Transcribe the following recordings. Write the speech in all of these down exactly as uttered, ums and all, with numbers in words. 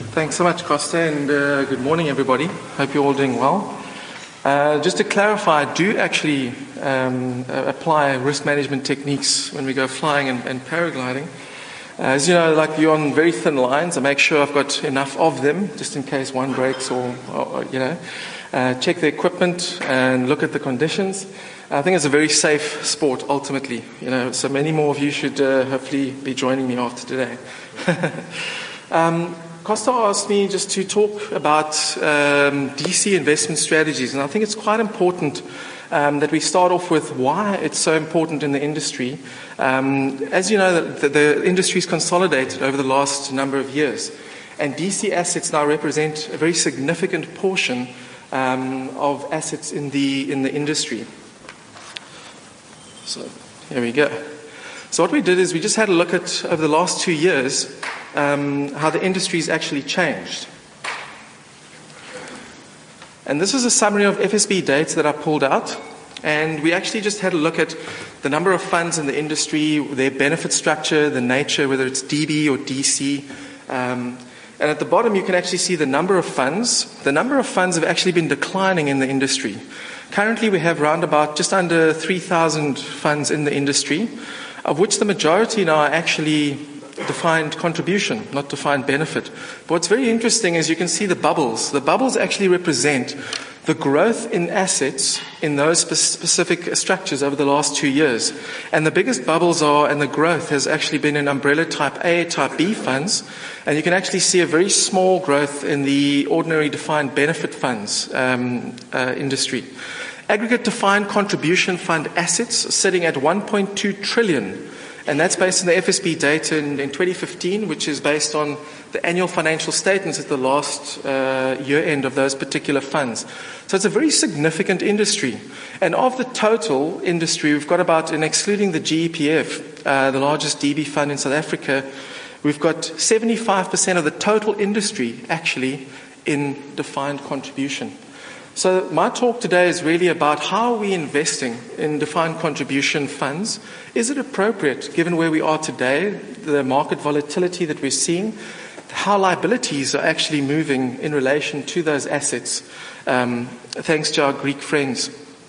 Thanks so much, Costa, and uh, good morning, everybody. Hope you're all doing well. Uh, just to clarify, I do actually um, uh, apply risk management techniques when we go flying and, and paragliding. Uh, as you know, like you're on very thin lines, I make sure I've got enough of them, just in case one breaks or, or you know, uh, check the equipment and look at the conditions. I think it's a very safe sport, ultimately. You know, so many more of you should uh, hopefully be joining me after today. um, Costa asked me just to talk about um, D C investment strategies, and I think it's quite important um, that we start off with why it's so important in the industry. Um, as you know, the, the industry's consolidated over the last number of years, and D C assets now represent a very significant portion um, of assets in the in the industry. So here we go. So what we did is we just had a look at, over the last two years, um, how the industry's actually changed. And this is a summary of F S B data that I pulled out. And we actually just had a look at the number of funds in the industry, their benefit structure, the nature, whether it's D B or D C. Um, and at the bottom, you can actually see the number of funds. The number of funds have actually been declining in the industry. Currently, we have around about just under three thousand funds in the industry, of which the majority now are actually defined contribution, not defined benefit. But what's very interesting is you can see the bubbles. The bubbles actually represent the growth in assets in those specific structures over the last two years. And the biggest bubbles are, and the growth has actually been in umbrella type A, type B funds. And you can actually see a very small growth in the ordinary defined benefit funds um, uh, industry. Aggregate defined contribution fund assets sitting at one point two trillion. And that's based on the F S B data in, in twenty fifteen, which is based on the annual financial statements at the last uh, year end of those particular funds. So it's a very significant industry. And of the total industry, we've got about, and excluding the G E P F, uh, the largest D B fund in South Africa, we've got seventy-five percent of the total industry actually in defined contribution. So my talk today is really about how are we investing in defined contribution funds. Is it appropriate, given where we are today, the market volatility that we're seeing, how liabilities are actually moving in relation to those assets, um, thanks to our Greek friends.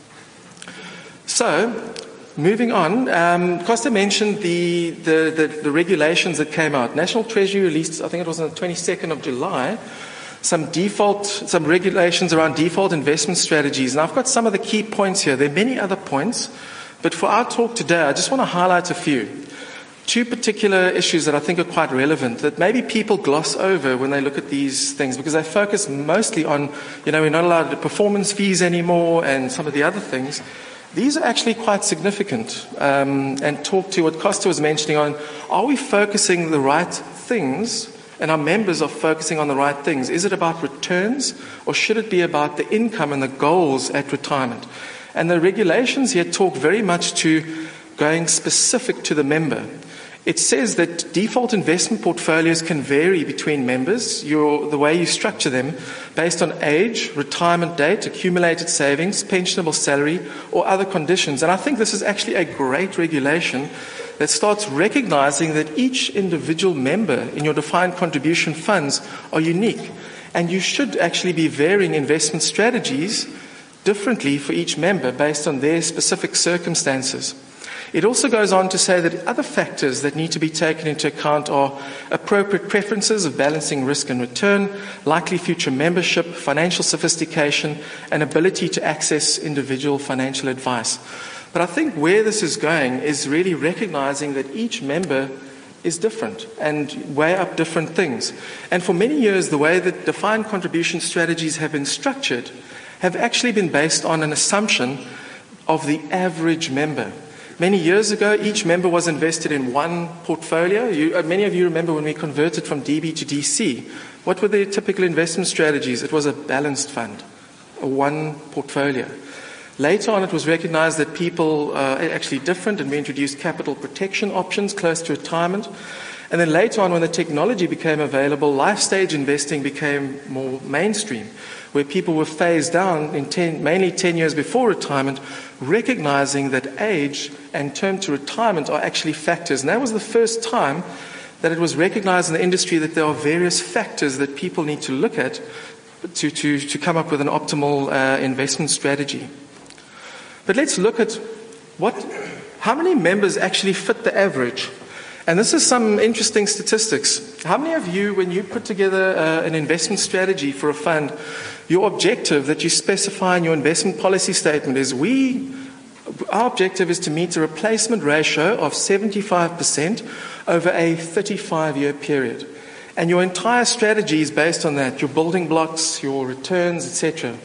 So, moving on, um, Costa mentioned the, the, the, the regulations that came out. National Treasury released, I think it was on the twenty-second of July, some default, some regulations around default investment strategies. And I've got some of the key points here. There are many other points, but for our talk today, I just want to highlight a few. Two particular issues that I think are quite relevant, that maybe people gloss over when they look at these things, because they focus mostly on, you know, we're not allowed to performance fees anymore and some of the other things. These are actually quite significant, um, and talk to what Costa was mentioning on, are we focusing the right things? And our members are focusing on the right things. Is it about returns, or should it be about the income and the goals at retirement? And the regulations here talk very much to going specific to the member. It says that default investment portfolios can vary between members, your, the way you structure them, based on age, retirement date, accumulated savings, pensionable salary, or other conditions. And I think this is actually a great regulation that starts recognizing that each individual member in your defined contribution funds are unique. And you should actually be varying investment strategies differently for each member based on their specific circumstances. It also goes on to say that other factors that need to be taken into account are appropriate preferences of balancing risk and return, likely future membership, financial sophistication, and ability to access individual financial advice. But I think where this is going is really recognizing that each member is different and weigh up different things. And for many years, the way that defined contribution strategies have been structured have actually been based on an assumption of the average member. Many years ago, each member was invested in one portfolio. You, uh, many of you remember when we converted from D B to D C. What were the typical investment strategies? It was a balanced fund, a one portfolio. Later on, it was recognized that people uh, are actually different, and we introduced capital protection options close to retirement. And then later on, when the technology became available, life stage investing became more mainstream, where people were phased down in ten, mainly ten years before retirement, recognizing that age and term to retirement are actually factors. And that was the first time that it was recognized in the industry that there are various factors that people need to look at to, to, to come up with an optimal uh, investment strategy. But let's look at what, how many members actually fit the average. And this is some interesting statistics. How many of you, when you put together uh, an investment strategy for a fund, your objective that you specify in your investment policy statement is we, our objective is to meet a replacement ratio of seventy-five percent over a thirty-five year period. And your entire strategy is based on that, your building blocks, your returns, et cetera.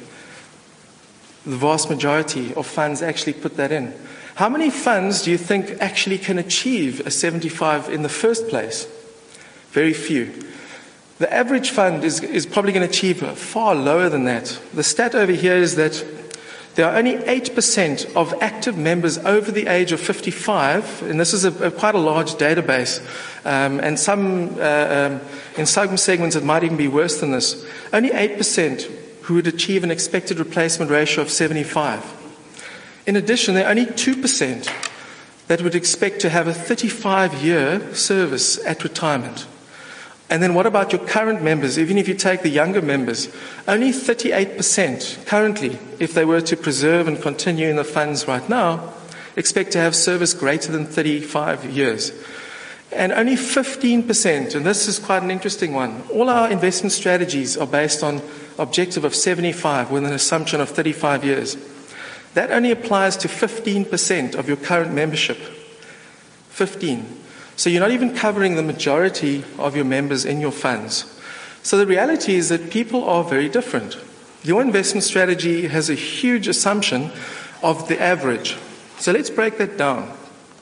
The vast majority of funds actually put that in. How many funds do you think actually can achieve a seventy-five in the first place? Very few. The average fund is, is probably going to achieve far lower than that. The stat over here is that there are only eight percent of active members over the age of fifty-five, and this is a, a quite a large database, um, and some uh, um, in some segments it might even be worse than this. Only eight percent who would achieve an expected replacement ratio of seventy-five. In addition, there are only two percent that would expect to have a thirty-five year service at retirement. And then what about your current members? Even if you take the younger members, only thirty-eight percent currently, if they were to preserve and continue in the funds right now, expect to have service greater than thirty-five years. And only fifteen percent, and this is quite an interesting one, all our investment strategies are based on objective of seventy-five with an assumption of thirty-five years. That only applies to fifteen percent of your current membership. fifteen. So you're not even covering the majority of your members in your funds. So the reality is that people are very different. Your investment strategy has a huge assumption of the average. So let's break that down.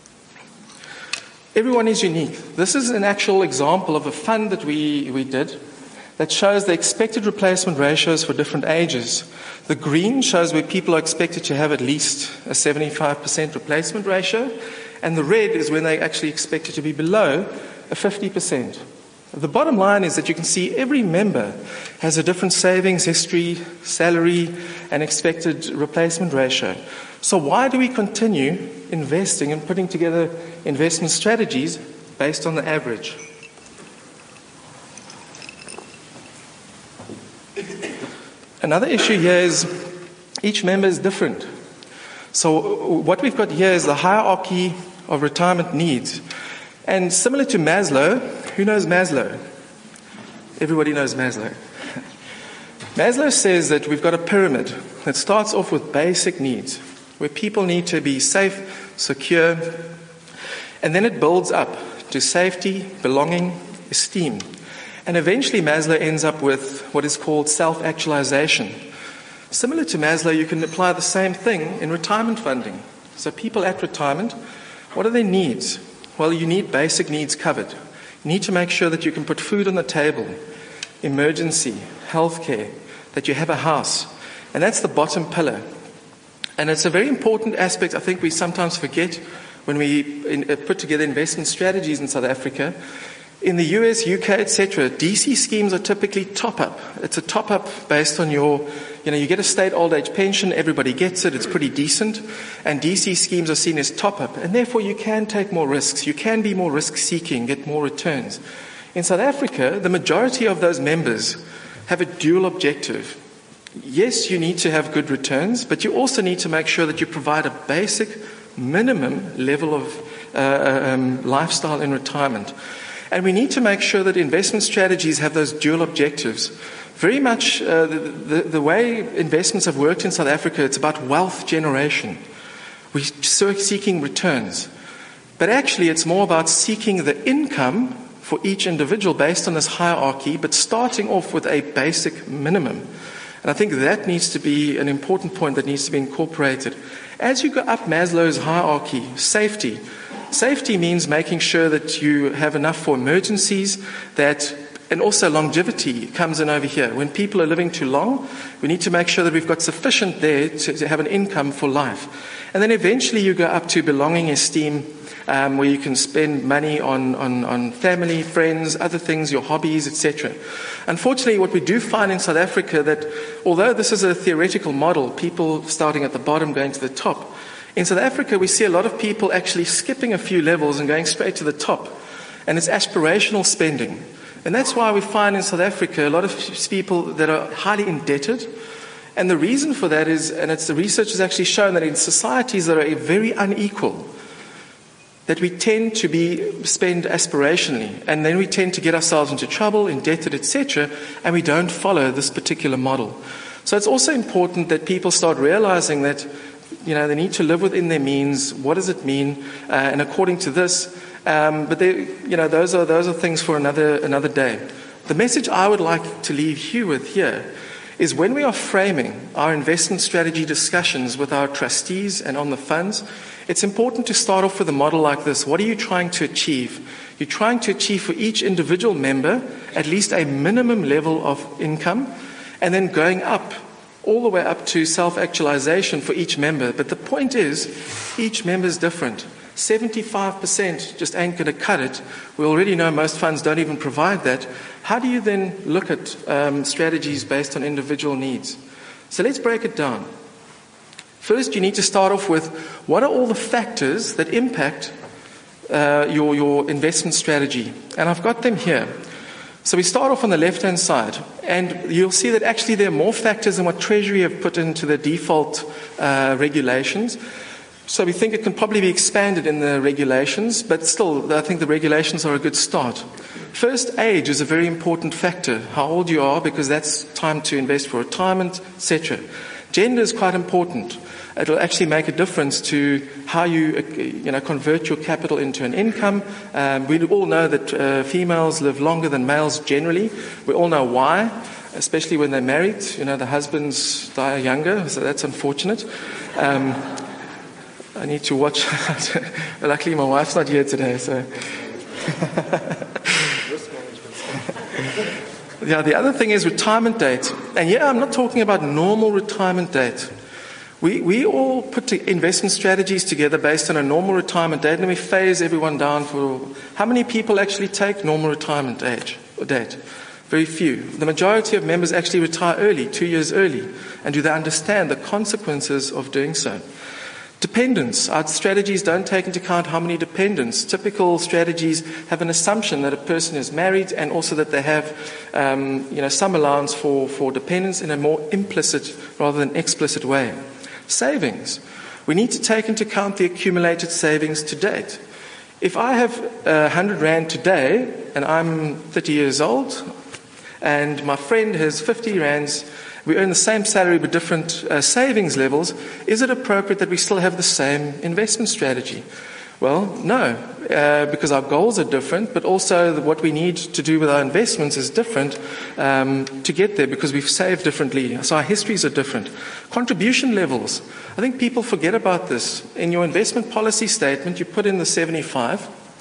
Everyone is unique. This is an actual example of a fund that we, we did that shows the expected replacement ratios for different ages. The green shows where people are expected to have at least a seventy-five percent replacement ratio, and the red is when they actually expect it to be below a fifty percent. The bottom line is that you can see every member has a different savings history, salary, and expected replacement ratio. So why do we continue investing and putting together investment strategies based on the average? Another issue here is each member is different. So what we've got here is the hierarchy of retirement needs. And similar to Maslow, who knows Maslow? Everybody knows Maslow. Maslow says that we've got a pyramid that starts off with basic needs, where people need to be safe, secure, and then it builds up to safety, belonging, esteem. And eventually Maslow ends up with what is called self-actualization. Similar to Maslow, you can apply the same thing in retirement funding. So people at retirement, what are their needs? Well, you need basic needs covered. You need to make sure that you can put food on the table, emergency, healthcare, that you have a house. And that's the bottom pillar. And it's a very important aspect I think we sometimes forget when we in, uh, put together investment strategies in South Africa. In the U S, U K, et cetera, D C schemes are typically top-up. It's a top-up based on your, you know, you get a state old age pension, everybody gets it, it's pretty decent, and D C schemes are seen as top-up, and therefore you can take more risks, you can be more risk-seeking, get more returns. In South Africa, the majority of those members have a dual objective. Yes, you need to have good returns, but you also need to make sure that you provide a basic minimum level of uh, um, lifestyle in retirement. And we need to make sure that investment strategies have those dual objectives. Very much uh, the, the, the way investments have worked in South Africa, it's about wealth generation. We're seeking returns. But actually, it's more about seeking the income for each individual based on this hierarchy, but starting off with a basic minimum. And I think that needs to be an important point that needs to be incorporated. As you go up Maslow's hierarchy, safety. Safety means making sure that you have enough for emergencies, that, and also longevity comes in over here. When people are living too long, we need to make sure that we've got sufficient there to, to have an income for life. And then eventually you go up to belonging, esteem, um, where you can spend money on, on, on family, friends, other things, your hobbies, et cetera. Unfortunately, what we do find in South Africa that although this is a theoretical model, people starting at the bottom going to the top, in South Africa, we see a lot of people actually skipping a few levels and going straight to the top. and it's aspirational spending. And that's why we find in South Africa a lot of people that are highly indebted. And the reason for that is, and it's the research has actually shown that in societies that are very unequal, that we tend to be spend aspirationally, and then we tend to get ourselves into trouble, indebted, et cetera, and we don't follow this particular model. So it's also important that people start realizing that, you know, they need to live within their means. What does it mean? Uh, and according to this, um, but they, you know, those are those are things for another another day. The message I would like to leave you with here is when we are framing our investment strategy discussions with our trustees and on the funds, it's important to start off with a model like this. What are you trying to achieve? You're trying to achieve for each individual member at least a minimum level of income, and then going up, all the way up to self-actualization for each member. But the point is, each member is different. seventy-five percent just ain't going to cut it. We already know most funds don't even provide that. How do you then look at um, strategies based on individual needs? So let's break it down. First, you need to start off with what are all the factors that impact uh, your, your investment strategy? And I've got them here. So we start off on the left-hand side, and you'll see that actually there are more factors than what Treasury have put into the default uh, regulations. So we think it can probably be expanded in the regulations, but still, I think the regulations are a good start. First, age is a very important factor, how old you are, because that's time to invest for retirement, et cetera. Gender is quite important. It'll actually make a difference to how you, you know, convert your capital into an income. Um, we all know that uh, females live longer than males generally. We all know why, especially when they're married. You know, the husbands die younger, so that's unfortunate. Um, I need to watch. Luckily, my wife's not here today, so. Yeah, the other thing is retirement date. And yeah, I'm not talking about normal retirement date. We we all put investment strategies together based on a normal retirement date, and then we phase everyone down for how many people actually take normal retirement age or date? Very few. The majority of members actually retire early, two years early. And do they understand the consequences of doing so? Dependents. Our strategies don't take into account how many dependents. Typical strategies have an assumption that a person is married and also that they have um, you know, some allowance for, for dependents in a more implicit rather than explicit way. Savings. We need to take into account the accumulated savings to date. If I have uh, one hundred rand today and I'm thirty years old and my friend has fifty rands, we earn the same salary but different uh, savings levels, is it appropriate that we still have the same investment strategy? Well, no, uh, because our goals are different, but also the, what we need to do with our investments is different um, to get there because we've saved differently. So our histories are different. Contribution levels. I think people forget about this. In your investment policy statement, you put in the seventy-five.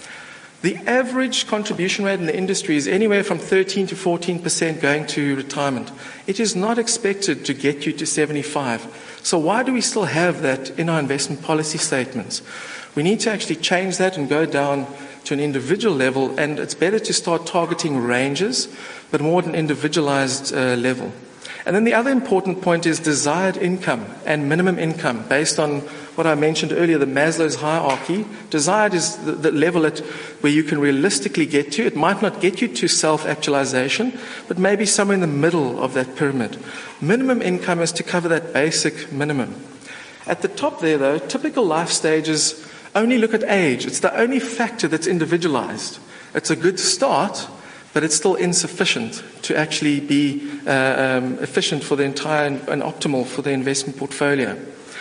The average contribution rate in the industry is anywhere from thirteen to fourteen percent going to retirement. It is not expected to get you to seventy-five. So why do we still have that in our investment policy statements? We need to actually change that and go down to an individual level, and it's better to start targeting ranges, but more at an individualized uh, level. And then the other important point is desired income and minimum income based on what I mentioned earlier, the Maslow's hierarchy. Desired is the, the level at where you can realistically get to. It might not get you to self-actualization, but maybe somewhere in the middle of that pyramid. Minimum income is to cover that basic minimum. At the top there, though, typical life stages only look at age. It's the only factor that's individualized. It's a good start, but it's still insufficient to actually be uh, um, efficient for the entire and, and optimal for the investment portfolio.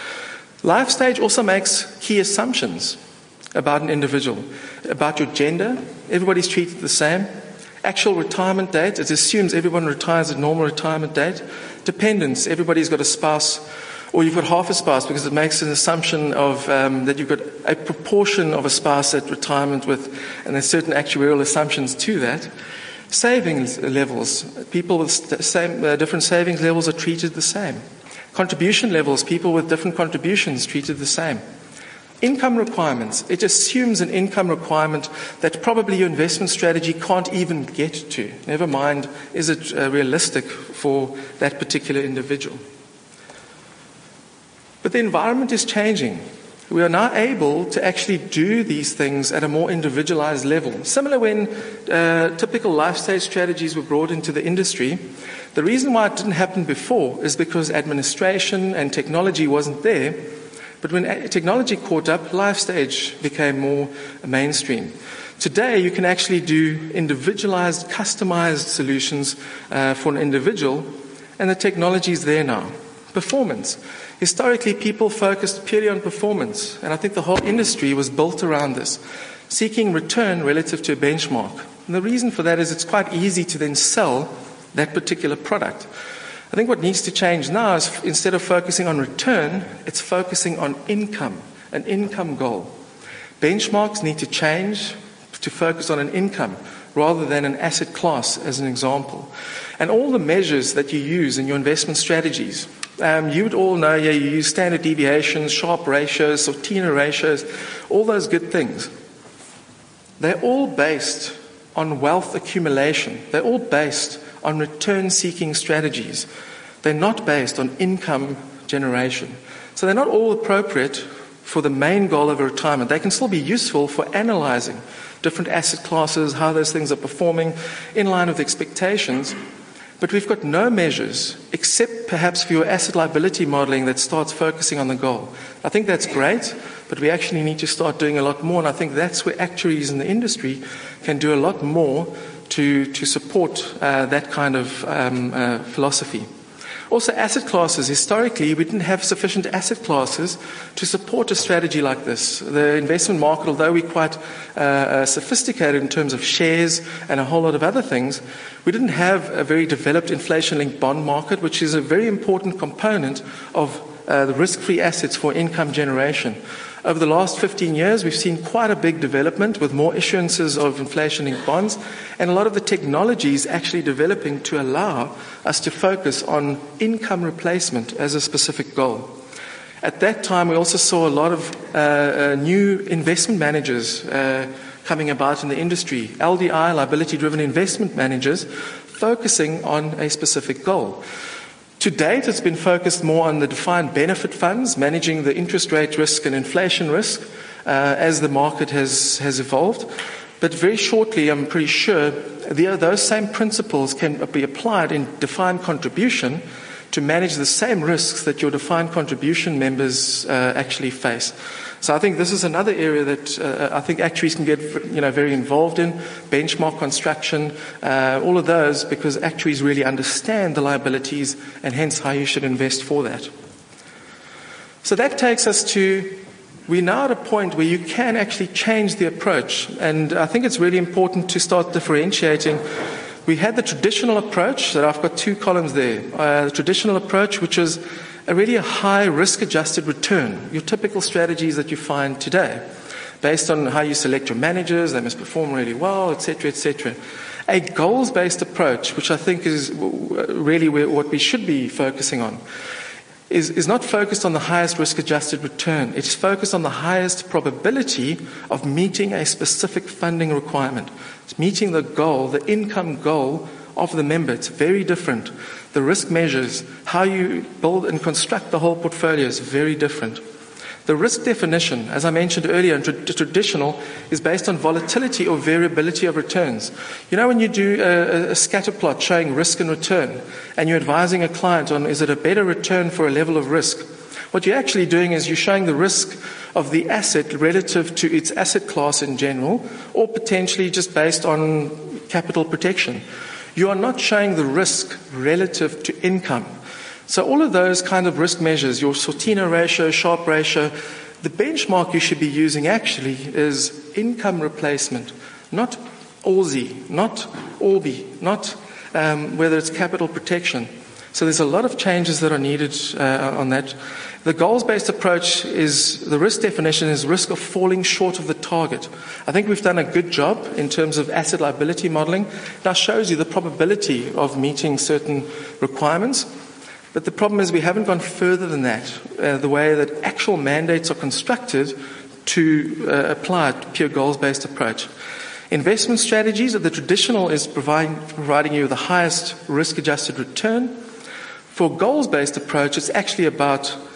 Life stage also makes key assumptions about an individual, about your gender. Everybody's treated the same. Actual retirement date, it assumes everyone retires at normal retirement date. Dependents, everybody's got a spouse, or you've got half a spouse, because it makes an assumption of um, that you've got a proportion of a spouse at retirement with, and there's certain actuarial assumptions to that. Savings levels, people with same, uh, different savings levels are treated the same. Contribution levels, people with different contributions treated the same. Income requirements, it assumes an income requirement that probably your investment strategy can't even get to. Never mind, is it uh, realistic for that particular individual? But the environment is changing. we are now able to actually do these things at a more individualized level. Similar when uh, typical life stage strategies were brought into the industry, the reason why it didn't happen before is because administration and technology wasn't there. But when technology caught up, life stage became more mainstream. Today, you can actually do individualized, customized solutions uh, for an individual, and the technology is there now. Performance. Historically, people focused purely on performance, and I think the whole industry was built around this, seeking return relative to a benchmark. And the reason for that is it's quite easy to then sell that particular product. I think what needs to change now is instead of focusing on return, it's focusing on income, an income goal. Benchmarks need to change to focus on an income rather than an asset class, as an example. And all the measures that you use in your investment strategies, um, you would all know, yeah, you use standard deviations, Sharpe ratios, Sortino ratios, all those good things. They're all based on wealth accumulation. They're all based on return-seeking strategies. They're not based on income generation. So they're not all appropriate for the main goal of a retirement. They can still be useful for analyzing different asset classes, how those things are performing in line with expectations. But we've got no measures, except perhaps for your asset liability modeling that starts focusing on the goal. I think that's great, but we actually need to start doing a lot more, and I think that's where actuaries in the industry can do a lot more to, to support uh, that kind of um, uh, philosophy. Also, asset classes. Historically, we didn't have sufficient asset classes to support a strategy like this. The investment market, although we're quite uh, uh, sophisticated in terms of shares and a whole lot of other things, we didn't have a very developed inflation-linked bond market, which is a very important component of uh, the risk-free assets for income generation. Over the last fifteen years, we've seen quite a big development with more issuances of inflation-linked bonds, and a lot of the technologies actually developing to allow us to focus on income replacement as a specific goal. At that time, we also saw a lot of uh, uh, new investment managers uh, coming about in the industry, L D I, liability-driven investment managers, focusing on a specific goal. To date, it's been focused more on the defined benefit funds, managing the interest rate risk and inflation risk uh, as the market has, has evolved. But very shortly, I'm pretty sure, the, those same principles can be applied in defined contribution to manage the same risks that your defined contribution members uh, actually face. So I think this is another area that uh, I think actuaries can get, you know, very involved in, benchmark construction, uh, all of those, because actuaries really understand the liabilities and hence how you should invest for that. So that takes us to, we're now at a point where you can actually change the approach, and I think it's really important to start differentiating. We had the traditional approach, that I've got two columns there, uh, the traditional approach, which is a really a high risk-adjusted return, your typical strategies that you find today, based on how you select your managers, they must perform really well, et cetera, et cetera. A goals-based approach, which I think is really where, what we should be focusing on, is, is not focused on the highest risk-adjusted return. It's focused on the highest probability of meeting a specific funding requirement. It's meeting the goal, the income goal of the member. It's very different. The risk measures, how you build and construct the whole portfolio is very different. The risk definition, as I mentioned earlier, tra- traditional, is based on volatility or variability of returns. You know, when you do a, a scatter plot showing risk and return, and you're advising a client on is it a better return for a level of risk, what you're actually doing is you're showing the risk of the asset relative to its asset class in general, or potentially just based on capital protection. You are not showing the risk relative to income. So all of those kind of risk measures, your Sortino ratio, Sharpe ratio, the benchmark you should be using actually is income replacement, not A L S I, not O R B I, not um, whether it's capital protection. So there's a lot of changes that are needed uh, on that. The goals-based approach is, the risk definition is risk of falling short of the target. I think we've done a good job in terms of asset liability modeling. That shows you the probability of meeting certain requirements. But the problem is we haven't gone further than that, uh, the way that actual mandates are constructed to uh, apply a pure goals-based approach. Investment strategies, the traditional is providing, providing you the highest risk-adjusted return. For goals-based approach, it's actually about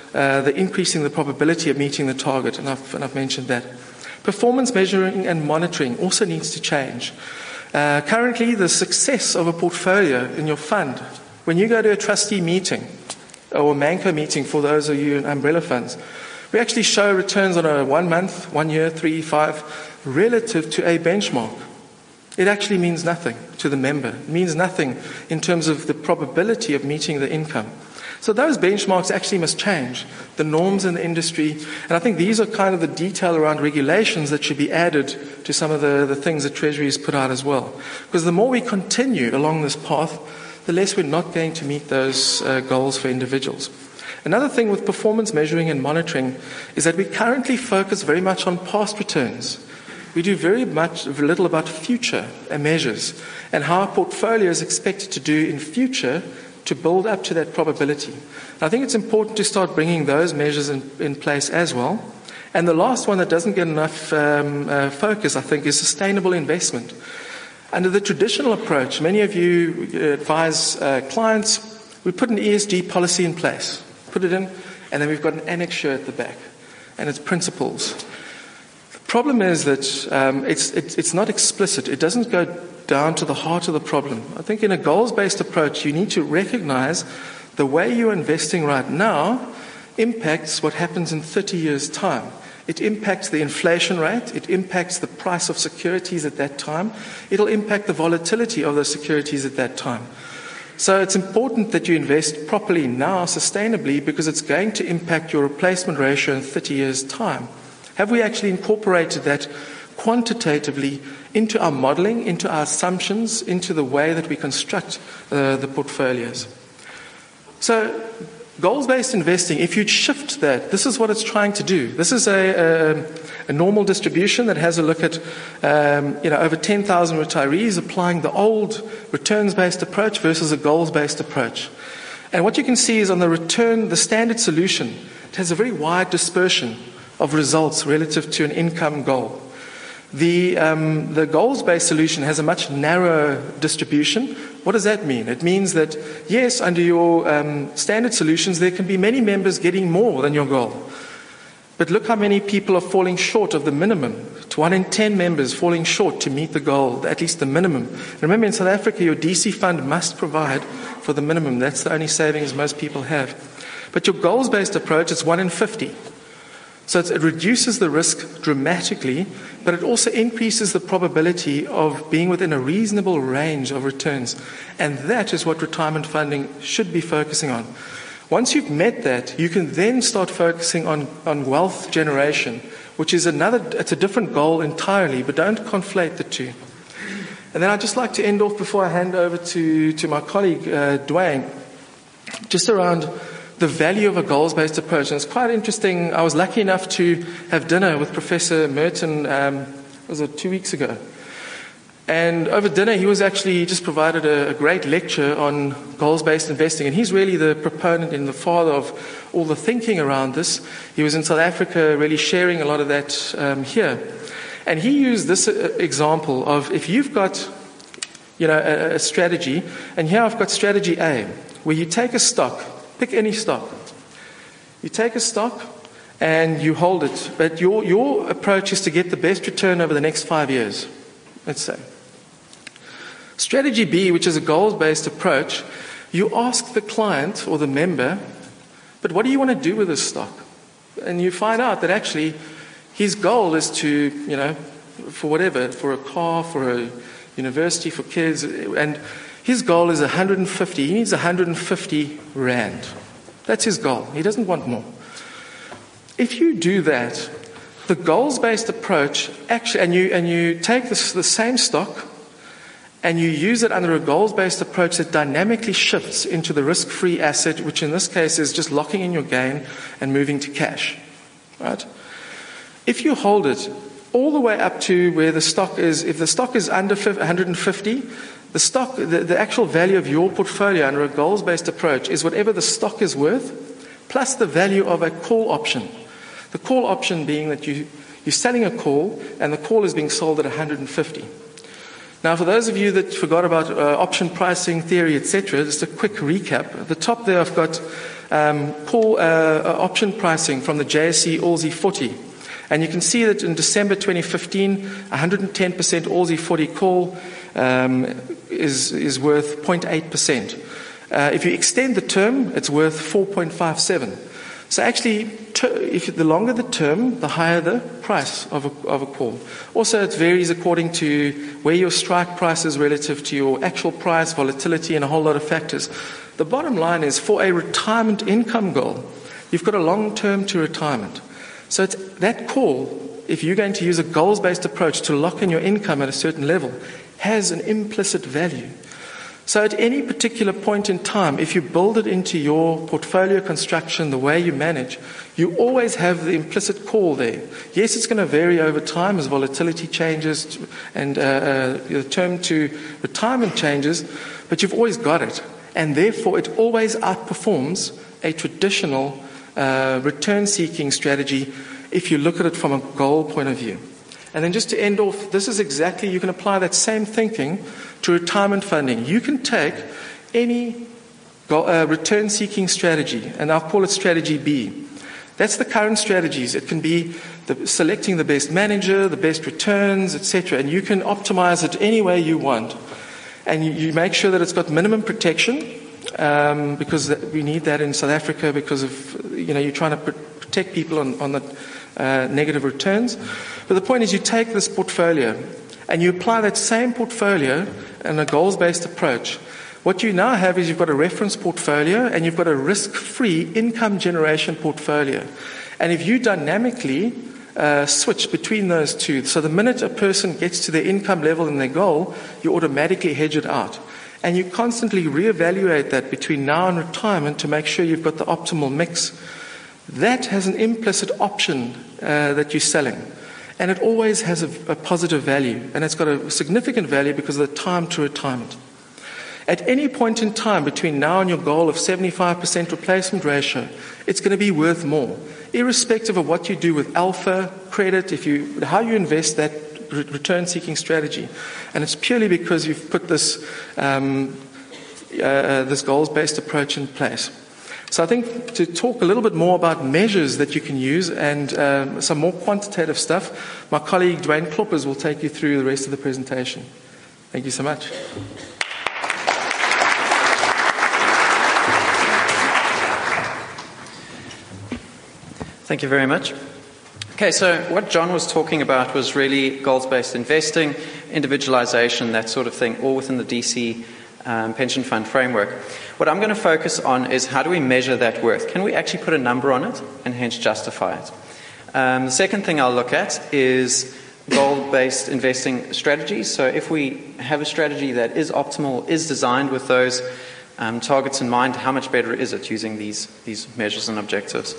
uh, the increasing the probability of meeting the target, and I've, and I've mentioned that. Performance measuring and monitoring also needs to change. Uh, currently, the success of a portfolio in your fund, when you go to a trustee meeting, or a Manco meeting for those of you in umbrella funds, we actually show returns on a one month, one year, three, five, relative to a benchmark. It actually means nothing to the member. It means nothing in terms of the probability of meeting the income. So those benchmarks actually must change, the norms in the industry. And I think these are kind of the detail around regulations that should be added to some of the, the things that Treasury has put out as well. Because the more we continue along this path, the less we're not going to meet those uh, goals for individuals. Another thing with performance measuring and monitoring is that we currently focus very much on past returns. We do very much, very little about future measures and how our portfolio is expected to do in future to build up to that probability. And I think it's important to start bringing those measures in, in place as well. And the last one that doesn't get enough um, uh, focus, I think, is sustainable investment. Under the traditional approach, many of you advise uh, clients, we put an E S G policy in place, put it in, and then we've got an annexure at the back, and it's principles. The problem is that um, it's, it's, it's not explicit. It doesn't go down to the heart of the problem. I think in a goals-based approach, you need to recognize the way you're investing right now impacts what happens in thirty years' time. It impacts the inflation rate. It impacts the price of securities at that time. It'll impact the volatility of those securities at that time. So it's important that you invest properly now, sustainably, because it's going to impact your replacement ratio in thirty years' time. Have we actually incorporated that quantitatively into our modeling, into our assumptions, into the way that we construct uh, the portfolios? So goals-based investing, if you shift that, this is what it's trying to do. This is a, a, a normal distribution that has a look at um, you know, over ten thousand retirees applying the old returns-based approach versus a goals-based approach. And what you can see is on the return, the standard solution, it has a very wide dispersion of results relative to an income goal. The, um, the goals-based solution has a much narrower distribution. What does that mean? It means that, yes, under your um, standard solutions, there can be many members getting more than your goal. But look how many people are falling short of the minimum. It's one in ten members falling short to meet the goal, at least the minimum. Remember, in South Africa, your D C fund must provide for the minimum. That's the only savings most people have. But your goals-based approach, it's one in fifty. So it reduces the risk dramatically, but it also increases the probability of being within a reasonable range of returns. And that is what retirement funding should be focusing on. Once you've met that, you can then start focusing on, on wealth generation, which is another, it's a different goal entirely, but don't conflate the two. And then I'd just like to end off before I hand over to, to my colleague, uh, Dwayne, just around the value of a goals-based approach. And it's quite interesting. I was lucky enough to have dinner with Professor Merton, um, was it two weeks ago? And over dinner, he was actually he just provided a, a great lecture on goals-based investing. And he's really the proponent and the father of all the thinking around this. He was in South Africa really sharing a lot of that um, here. And he used this uh, example of if you've got you know, a, a strategy, and here I've got strategy A, where you take a stock, pick any stock. You take a stock and you hold it, but your, your approach is to get the best return over the next five years, let's say. Strategy B, which is a goals-based approach, you ask the client or the member, but what do you want to do with this stock? And you find out that actually his goal is to, you know, for whatever, for a car, for a university, for kids, and his goal is one hundred fifty. He needs one hundred fifty rand. That's his goal. He doesn't want more. If you do that, the goals-based approach actually, and you and you take this, the same stock, and you use it under a goals-based approach that dynamically shifts into the risk-free asset, which in this case is just locking in your gain and moving to cash. Right? If you hold it all the way up to where the stock is, if the stock is under one hundred fifty. The stock, the, the actual value of your portfolio under a goals-based approach is whatever the stock is worth, plus the value of a call option. The call option being that you, you're selling a call, and the call is being sold at one hundred fifty. Now, for those of you that forgot about uh, option pricing theory, et cetera, just a quick recap. At the top there, I've got um, call uh, option pricing from the J S E A L S I forty. And you can see that in December twenty fifteen, one hundred ten percent A L S I forty call um, is, is worth zero point eight percent. Uh, if you extend the term, it's worth four point five seven. So actually, ter- if the longer the term, the higher the price of a, of a call. Also, it varies according to where your strike price is relative to your actual price, volatility, and a whole lot of factors. The bottom line is, for a retirement income goal, you've got a long term to retirement. So it's that call, if you're going to use a goals-based approach to lock in your income at a certain level, has an implicit value. So at any particular point in time, if you build it into your portfolio construction, the way you manage, you always have the implicit call there. Yes, it's going to vary over time as volatility changes and uh, uh, the term to retirement changes, but you've always got it. And therefore, it always outperforms a traditional uh, return-seeking strategy if you look at it from a goal point of view. And then just to end off, this is exactly, you can apply that same thinking to retirement funding. You can take any goal, uh, return-seeking strategy, and I'll call it strategy B. That's the current strategies. It can be the, selecting the best manager, the best returns, et cetera. And you can optimize it any way you want. And you, you make sure that it's got minimum protection, um, because we need that in South Africa because of, you know, you're trying to pr- protect people on, on the uh, negative returns. But the point is, you take this portfolio and you apply that same portfolio and a goals-based approach. What you now have is you've got a reference portfolio and you've got a risk-free income generation portfolio. And if you dynamically uh, switch between those two, so the minute a person gets to their income level and their goal, you automatically hedge it out. And you constantly reevaluate that between now and retirement to make sure you've got the optimal mix. That has an implicit option uh, that you're selling. And it always has a, a positive value. And it's got a significant value because of the time to retirement. At any point in time between now and your goal of seventy-five percent replacement ratio, it's going to be worth more, irrespective of what you do with alpha, credit, if you, how you invest that re- return-seeking strategy. And it's purely because you've put this, um, uh, this goals-based approach in place. So I think to talk a little bit more about measures that you can use and um, some more quantitative stuff, my colleague Dwayne Kloppers will take you through the rest of the presentation. Thank you so much. Thank you very much. Okay, so what John was talking about was really goals-based investing, individualization, that sort of thing, all within the D C um, pension fund framework. What I'm going to focus on is how do we measure that worth? Can we actually put a number on it and hence justify it? Um, the second thing I'll look at is goal-based investing strategies. So if we have a strategy that is optimal, is designed with those um, targets in mind, how much better is it using these, these measures and objectives?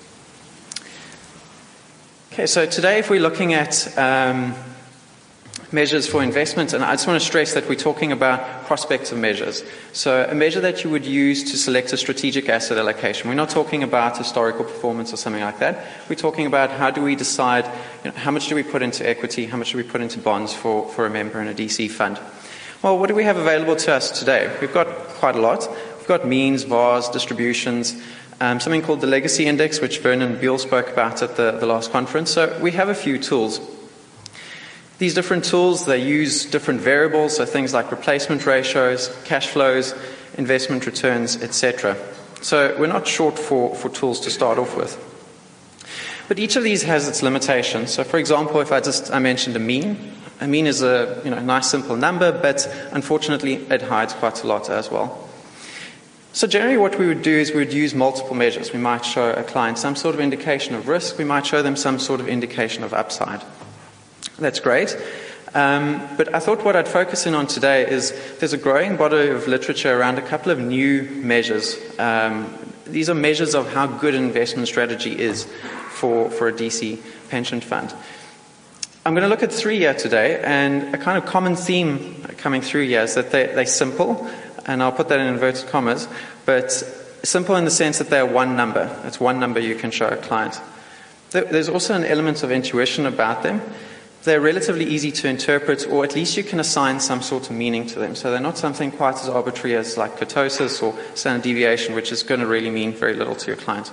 Okay, so today if we're looking at um, measures for investment, and I just want to stress that we're talking about prospective measures. So a measure that you would use to select a strategic asset allocation. We're not talking about historical performance or something like that. We're talking about how do we decide, you know, how much do we put into equity, how much do we put into bonds for, for a member in a D C fund. Well, what do we have available to us today? We've got quite a lot. We've got means, V A Rs, distributions, Um, something called the Legacy Index, which Vernon Beale spoke about at the, the last conference. So we have a few tools. These different tools, they use different variables, so things like replacement ratios, cash flows, investment returns, et cetera. So we're not short for, for tools to start off with. But each of these has its limitations. So for example, if I just I mentioned a mean, a mean is a you know nice simple number, but unfortunately it hides quite a lot as well. So generally what we would do is we would use multiple measures. We might show a client some sort of indication of risk. We might show them some sort of indication of upside. That's great. Um, but I thought what I'd focus in on today is there's a growing body of literature around a couple of new measures. Um, these are measures of how good an investment strategy is for, for a D C pension fund. I'm going to look at three here today, and a kind of common theme coming through here is that they, they're simple, and I'll put that in inverted commas, but simple in the sense that they're one number. It's one number you can show a client. There's also an element of intuition about them. they're relatively easy to interpret, or at least you can assign some sort of meaning to them. So they're not something quite as arbitrary as like kurtosis or standard deviation, which is going to really mean very little to your client.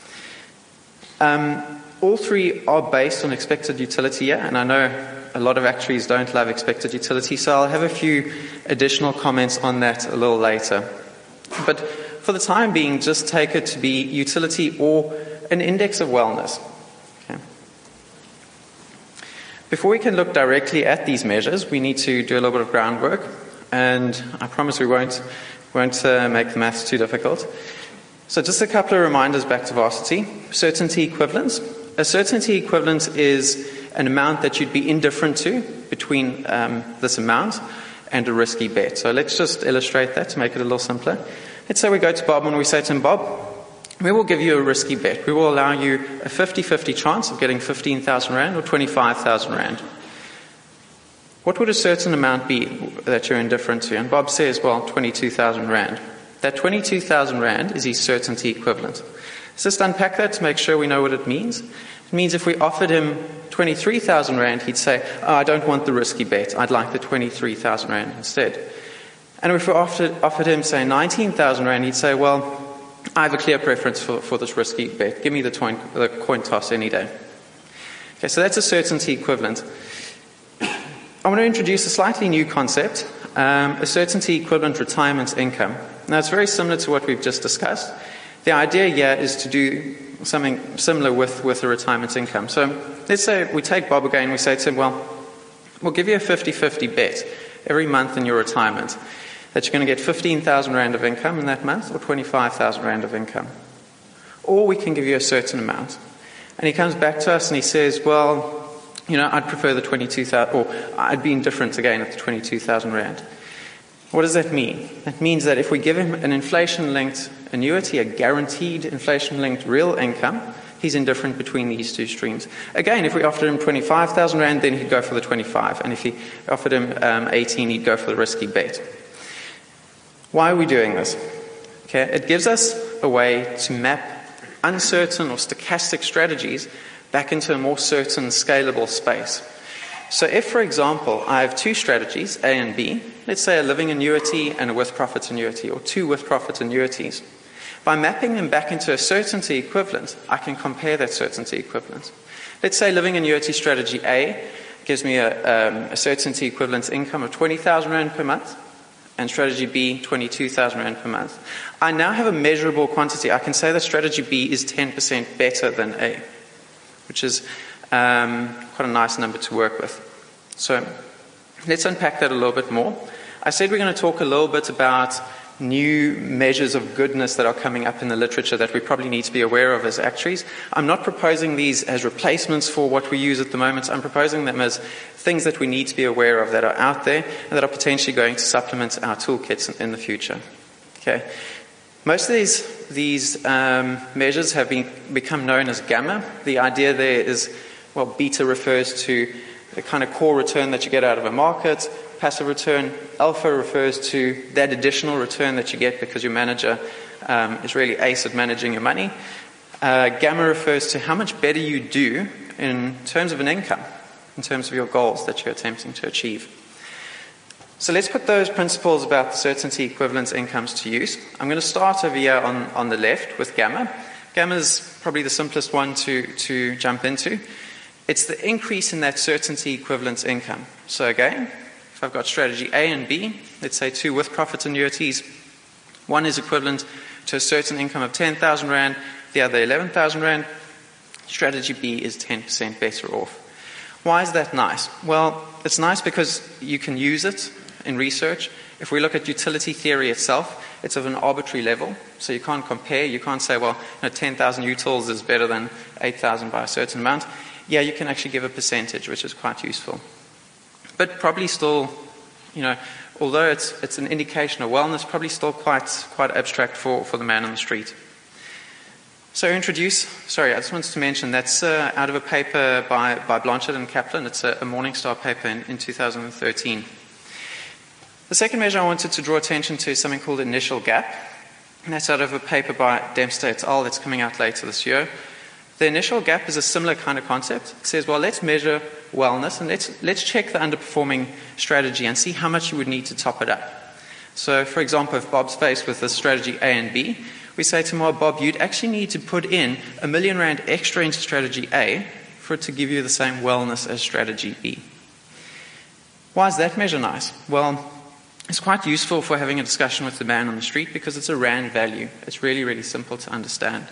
Um, all three are based on expected utility, yeah, and I know a lot of actuaries don't love expected utility, so I'll have a few additional comments on that a little later. But for the time being, just take it to be utility or an index of wellness. Okay. Before we can look directly at these measures, we need to do a little bit of groundwork, and I promise we won't, won't uh, make the maths too difficult. So just a couple of reminders back to varsity. Certainty equivalence. A certainty equivalence is an amount that you'd be indifferent to between um, this amount and a risky bet. So let's just illustrate that to make it a little simpler. Let's say we go to Bob and we say to him, Bob, we will give you a risky bet. We will allow you a fifty-fifty chance of getting fifteen thousand rand or twenty-five thousand rand. What would a certain amount be that you're indifferent to? And Bob says, well, twenty-two thousand rand. That twenty-two thousand rand is his certainty equivalent. Let's just unpack that to make sure we know what it means. It means if we offered him twenty-three thousand rand, he'd say, oh, I don't want the risky bet. I'd like the twenty-three thousand rand instead. And if we offered, offered him, say, nineteen thousand rand, he'd say, well, I have a clear preference for, for this risky bet. Give me the, toin, the coin toss any day. Okay, so that's a certainty equivalent. I want to introduce a slightly new concept, um, a certainty equivalent retirement income. Now, it's very similar to what we've just discussed. The idea here is to do something similar with, with a retirement income. So let's say we take Bob again, we say to him, well, we'll give you a fifty-fifty bet every month in your retirement that you're going to get fifteen thousand rand of income in that month or twenty-five thousand rand of income. Or we can give you a certain amount. And he comes back to us and he says, well, you know, I'd prefer the twenty-two thousand, or I'd be indifferent again at the twenty-two thousand rand. What does that mean? That means that if we give him an inflation-linked annuity, a guaranteed inflation-linked real income, he's indifferent between these two streams. Again, if we offered him twenty-five thousand rand, then he'd go for the twenty-five. And if he offered him um, eighteen, he'd go for the risky bet. Why are we doing this? Okay, it gives us a way to map uncertain or stochastic strategies back into a more certain, scalable space. So if, for example, I have two strategies, A and B, let's say a living annuity and a with-profits annuity, or two with-profits annuities, by mapping them back into a certainty equivalent, I can compare that certainty equivalent. Let's say living annuity strategy A gives me a, um, a certainty equivalent income of twenty thousand rand per month, and strategy B, twenty-two thousand rand per month. I now have a measurable quantity. I can say that strategy B is ten percent better than A, which is um, quite a nice number to work with. So let's unpack that a little bit more. I said we're going to talk a little bit about new measures of goodness that are coming up in the literature that we probably need to be aware of as actuaries. I'm not proposing these as replacements for what we use at the moment. I'm proposing them as things that we need to be aware of that are out there and that are potentially going to supplement our toolkits in the future. Okay. Most of these, these um, measures have been, become known as gamma. The idea there is, well, beta refers to the kind of core return that you get out of a market. Passive return. Alpha refers to that additional return that you get because your manager um, is really ace at managing your money. Uh, gamma refers to how much better you do in terms of an income, in terms of your goals that you're attempting to achieve. So let's put those principles about the certainty equivalence incomes to use. I'm going to start over here on, on the left with gamma. Gamma is probably the simplest one to, to jump into. It's the increase in that certainty equivalence income. So again, if I've got strategy A and B, let's say two with-profit annuities, one is equivalent to a certain income of ten thousand rand, the other eleven thousand rand, strategy B is ten percent better off. Why is that nice? Well, it's nice because you can use it in research. If we look at utility theory itself, it's of an arbitrary level, so you can't compare. You can't say, well, you know, ten thousand utils is better than eight thousand by a certain amount. Yeah, you can actually give a percentage, which is quite useful. But probably still, you know, although it's it's an indication of wellness, probably still quite quite abstract for, for the man on the street. So introduce, sorry, I just wanted to mention that's uh, out of a paper by, by Blanchard and Kaplan. It's a, a Morningstar paper in, in two thousand thirteen. The second measure I wanted to draw attention to is something called initial gap. And that's out of a paper by Dempster et al. That's coming out later this year. The initial gap is a similar kind of concept. It says, well, let's measure wellness, and let's, let's check the underperforming strategy and see how much you would need to top it up. So, for example, if Bob's faced with the strategy A and B, we say to him, well, Bob, you'd actually need to put in a million rand extra into strategy A for it to give you the same wellness as strategy B. Why is that measure nice? Well, it's quite useful for having a discussion with the man on the street because it's a rand value. It's really, really simple to understand.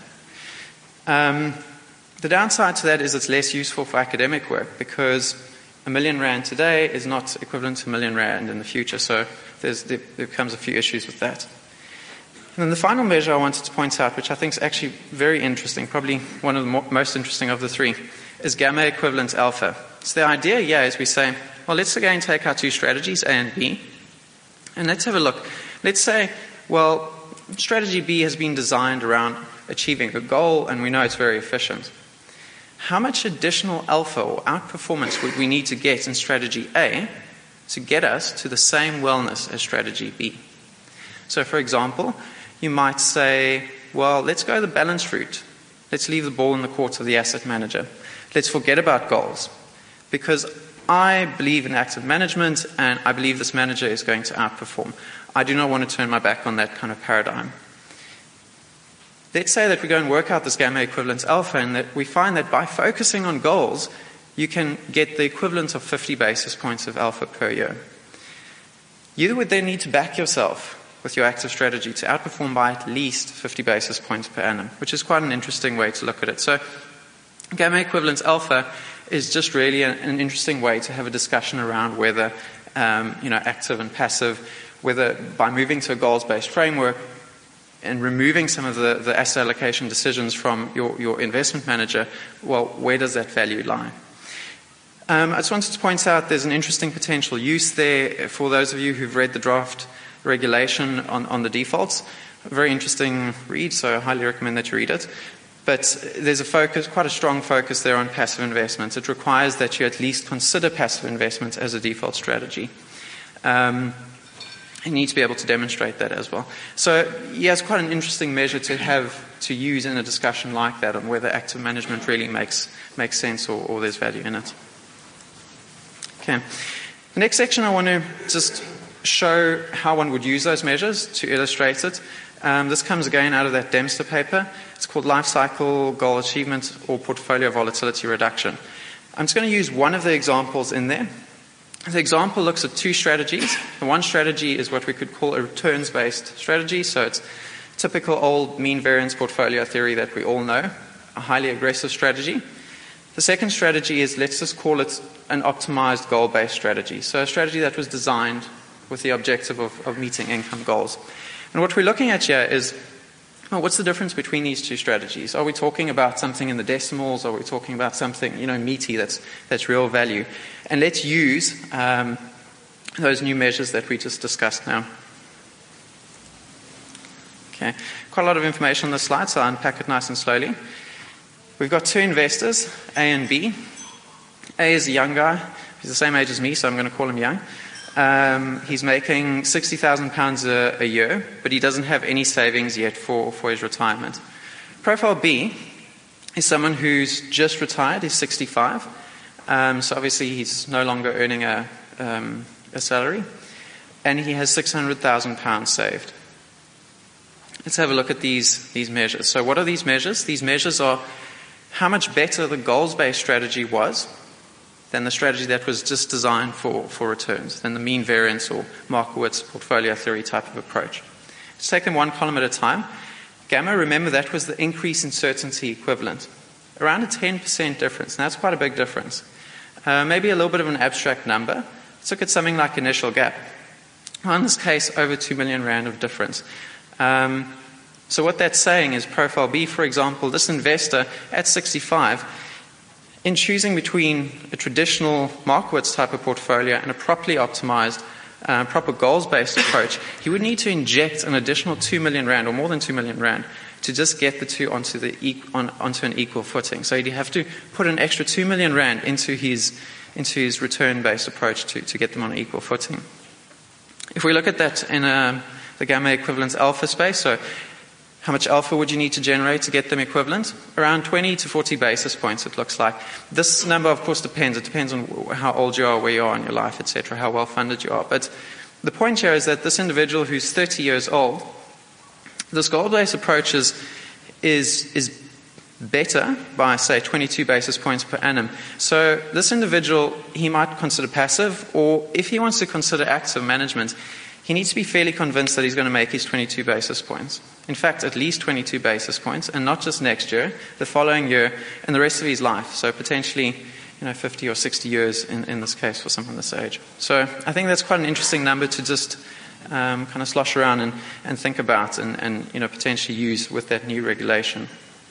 Um, the downside to that is it's less useful for academic work because a million rand today is not equivalent to a million rand in the future, so there's, there, there becomes a few issues with that. And then the final measure I wanted to point out, which I think is actually very interesting, probably one of the mo- most interesting of the three, is gamma equivalent alpha. So the idea here is we say, well, let's again take our two strategies, A and B, and let's have a look. Let's say, well, strategy B has been designed around achieving a goal, and we know it's very efficient. How much additional alpha or outperformance would we need to get in strategy A to get us to the same wellness as strategy B? So, for example, you might say, well, let's go the balanced route. Let's leave the ball in the court of the asset manager. Let's forget about goals. Because I believe in active management and I believe this manager is going to outperform. I do not want to turn my back on that kind of paradigm. Let's say that we go and work out this gamma equivalence alpha and that we find that by focusing on goals, you can get the equivalent of fifty basis points of alpha per year. You would then need to back yourself with your active strategy to outperform by at least fifty basis points per annum, which is quite an interesting way to look at it. So gamma equivalence alpha is just really an, an interesting way to have a discussion around whether um, you know, active and passive, whether by moving to a goals-based framework and removing some of the, the asset allocation decisions from your, your investment manager, well, where does that value lie? Um, I just wanted to point out there's an interesting potential use there for those of you who've read the draft regulation on, on the defaults. A very interesting read, so I highly recommend that you read it. But there's a focus, quite a strong focus there on passive investments. It requires that you at least consider passive investments as a default strategy. Um, you need to be able to demonstrate that as well. So, yeah, it's quite an interesting measure to have to use in a discussion like that on whether active management really makes, makes sense or, or there's value in it. Okay. The next section I want to just show how one would use those measures to illustrate it. Um, this comes again out of that Dempster paper. It's called Life Cycle Goal Achievement or Portfolio Volatility Reduction. I'm just going to use one of the examples in there. The example looks at two strategies. The one strategy is what we could call a returns-based strategy. So it's typical old mean variance portfolio theory that we all know, a highly aggressive strategy. The second strategy is, let's just call it an optimized goal-based strategy. So a strategy that was designed with the objective of, of meeting income goals. And what we're looking at here is, well, what's the difference between these two strategies? Are we talking about something in the decimals? Are we talking about something, you know, meaty that's, that's real value? And let's use um, those new measures that we just discussed now. Okay, quite a lot of information on the slide, so I'll unpack it nice and slowly. We've got two investors, A and B. A is a young guy. He's the same age as me, so I'm going to call him young. Um, he's making sixty thousand pounds a, a year, but he doesn't have any savings yet for, for his retirement. Profile B is someone who's just retired. He's sixty-five. Um, so obviously he's no longer earning a, um, a salary. And he has six hundred thousand pounds saved. Let's have a look at these, these measures. So what are these measures? These measures are how much better the goals-based strategy was than the strategy that was just designed for, for returns, than the mean variance or Markowitz portfolio theory type of approach. Let's take them one column at a time. Gamma, remember that was the increase in certainty equivalent. Around a ten percent difference, and that's quite a big difference. Uh, maybe a little bit of an abstract number. Let's look at something like initial gap. Well, in this case, over two million rand of difference. Um, so what that's saying is profile B, for example, this investor at sixty-five, in choosing between a traditional Markowitz type of portfolio and a properly optimized, uh, proper goals-based approach, he would need to inject an additional two million rand or more than two million rand to just get the two onto, the e- on, onto an equal footing. So he'd have to put an extra two million rand into his, into his return-based approach to, to get them on an equal footing. If we look at that in a, the gamma equivalence alpha space, so How much alpha would you need to generate to get them equivalent? Around twenty to forty basis points, it looks like. This number, of course, depends. It depends on how old you are, where you are in your life, et cetera, how well funded you are. But the point here is that this individual who's thirty years old, this goal-based approach is, is, is better by, say, twenty-two basis points per annum. So this individual, he might consider passive, or if he wants to consider active management, he needs to be fairly convinced that he's going to make his twenty-two basis points. In fact, at least twenty-two basis points, and not just next year, the following year, and the rest of his life. So potentially, you know, fifty or sixty years in, in this case for someone this age. So I think that's quite an interesting number to just um, kind of slosh around and, and think about and, and, you know, potentially use with that new regulation.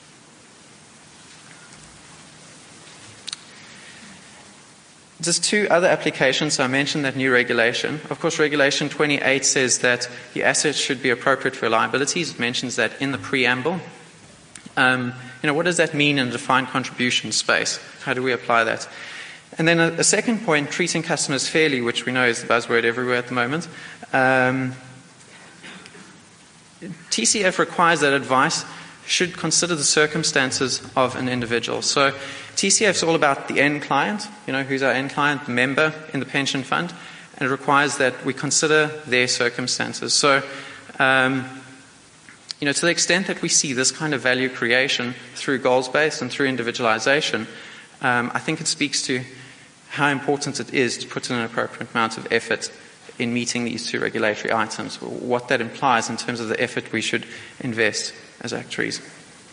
Just two other applications. So I mentioned that new regulation. Of course, Regulation twenty-eight says that the assets should be appropriate for liabilities. It mentions that in the preamble. Um, you know, what does that mean in a defined contribution space? How do we apply that? And then a, a second point, treating customers fairly, which we know is the buzzword everywhere at the moment. Um, T C F requires that advice should consider the circumstances of an individual. So T C F is all about the end client, you know, who's our end client, the member in the pension fund, and it requires that we consider their circumstances. So, um, you know, to the extent that we see this kind of value creation through goals-based and through individualization, um, I think it speaks to how important it is to put in an appropriate amount of effort in meeting these two regulatory items, what that implies in terms of the effort we should invest as actuaries.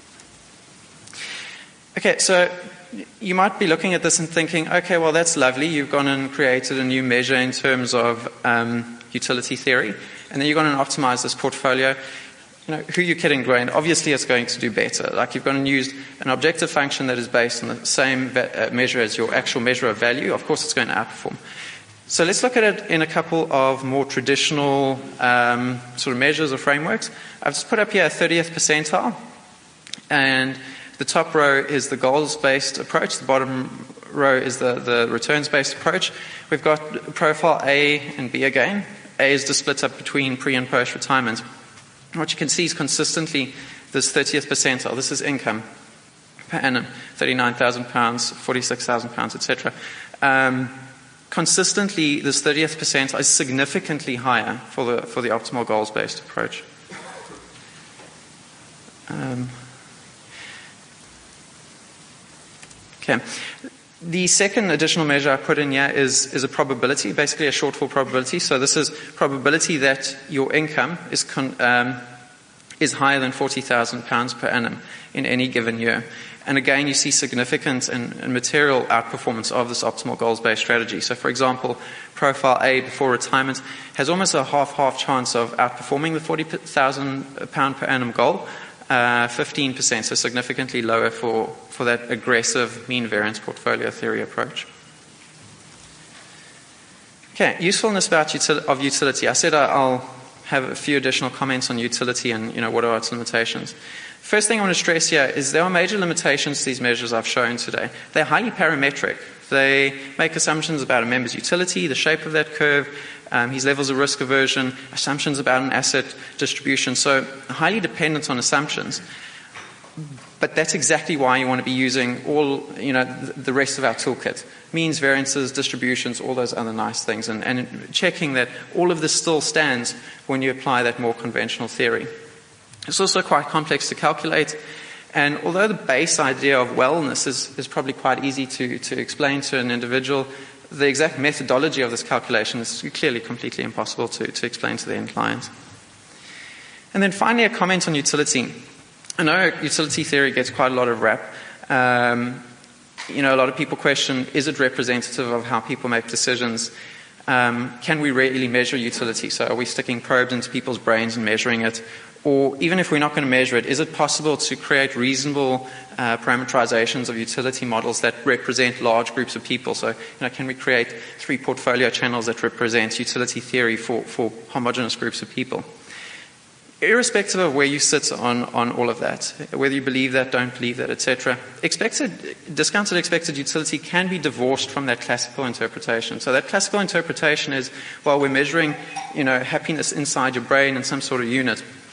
Okay, so you might be looking at this and thinking, okay, well, that's lovely. You've gone and created a new measure in terms of um, utility theory, and then you've gone and optimized this portfolio. You know, who are you kidding, Dwayne? Obviously, it's going to do better. Like, you've gone and used an objective function that is based on the same va- uh, measure as your actual measure of value. Of course, it's going to outperform. So let's look at it in a couple of more traditional um, sort of measures or frameworks. I've just put up here a thirtieth percentile, and the top row is the goals-based approach. The bottom row is the, the returns-based approach. We've got profile A and B again. A is the split up between pre- and post-retirement. What you can see is consistently this thirtieth percentile. This is income per annum, thirty-nine thousand pounds, forty-six thousand pounds, et cetera. Um, consistently, this thirtieth percentile is significantly higher for the for the optimal goals-based approach. Um, okay. The second additional measure I put in here is, is a probability, basically a shortfall probability. So this is probability that your income is con, um, is higher than forty thousand pounds per annum in any given year. And again, you see significant and, and material outperformance of this optimal goals-based strategy. So for example, profile A before retirement has almost a half-half chance of outperforming the forty thousand pounds per annum goal, uh, fifteen percent, so significantly lower for, for that aggressive mean variance portfolio theory approach. Okay, usefulness about util- of utility. I said I'll have a few additional comments on utility and, you know, what are its limitations. First thing I want to stress here is there are major limitations to these measures I've shown today. They're highly parametric. They make assumptions about a member's utility, the shape of that curve, um, his levels of risk aversion, assumptions about an asset distribution. So highly dependent on assumptions. But that's exactly why you want to be using all, you know, the rest of our toolkit. Means, variances, distributions, all those other nice things, and, and checking that all of this still stands when you apply that more conventional theory. It's also quite complex to calculate, and although the base idea of wellness is, is probably quite easy to, to explain to an individual, the exact methodology of this calculation is clearly completely impossible to, to explain to the end client. And then finally, a comment on utility. I know utility theory gets quite a lot of rap. Um, you know, a lot of people question, is it representative of how people make decisions? Um, can we really measure utility? So are we sticking probes into people's brains and measuring it? Or even if we're not going to measure it, is it possible to create reasonable uh, parameterizations of utility models that represent large groups of people? So, you know, can we create three portfolio channels that represent utility theory for, for homogeneous groups of people? Irrespective of where you sit on, on all of that, whether you believe that, don't believe that, et cetera, expected, discounted expected utility can be divorced from that classical interpretation. So that classical interpretation is, well, we're measuring, you know, happiness inside your brain in some sort of unit.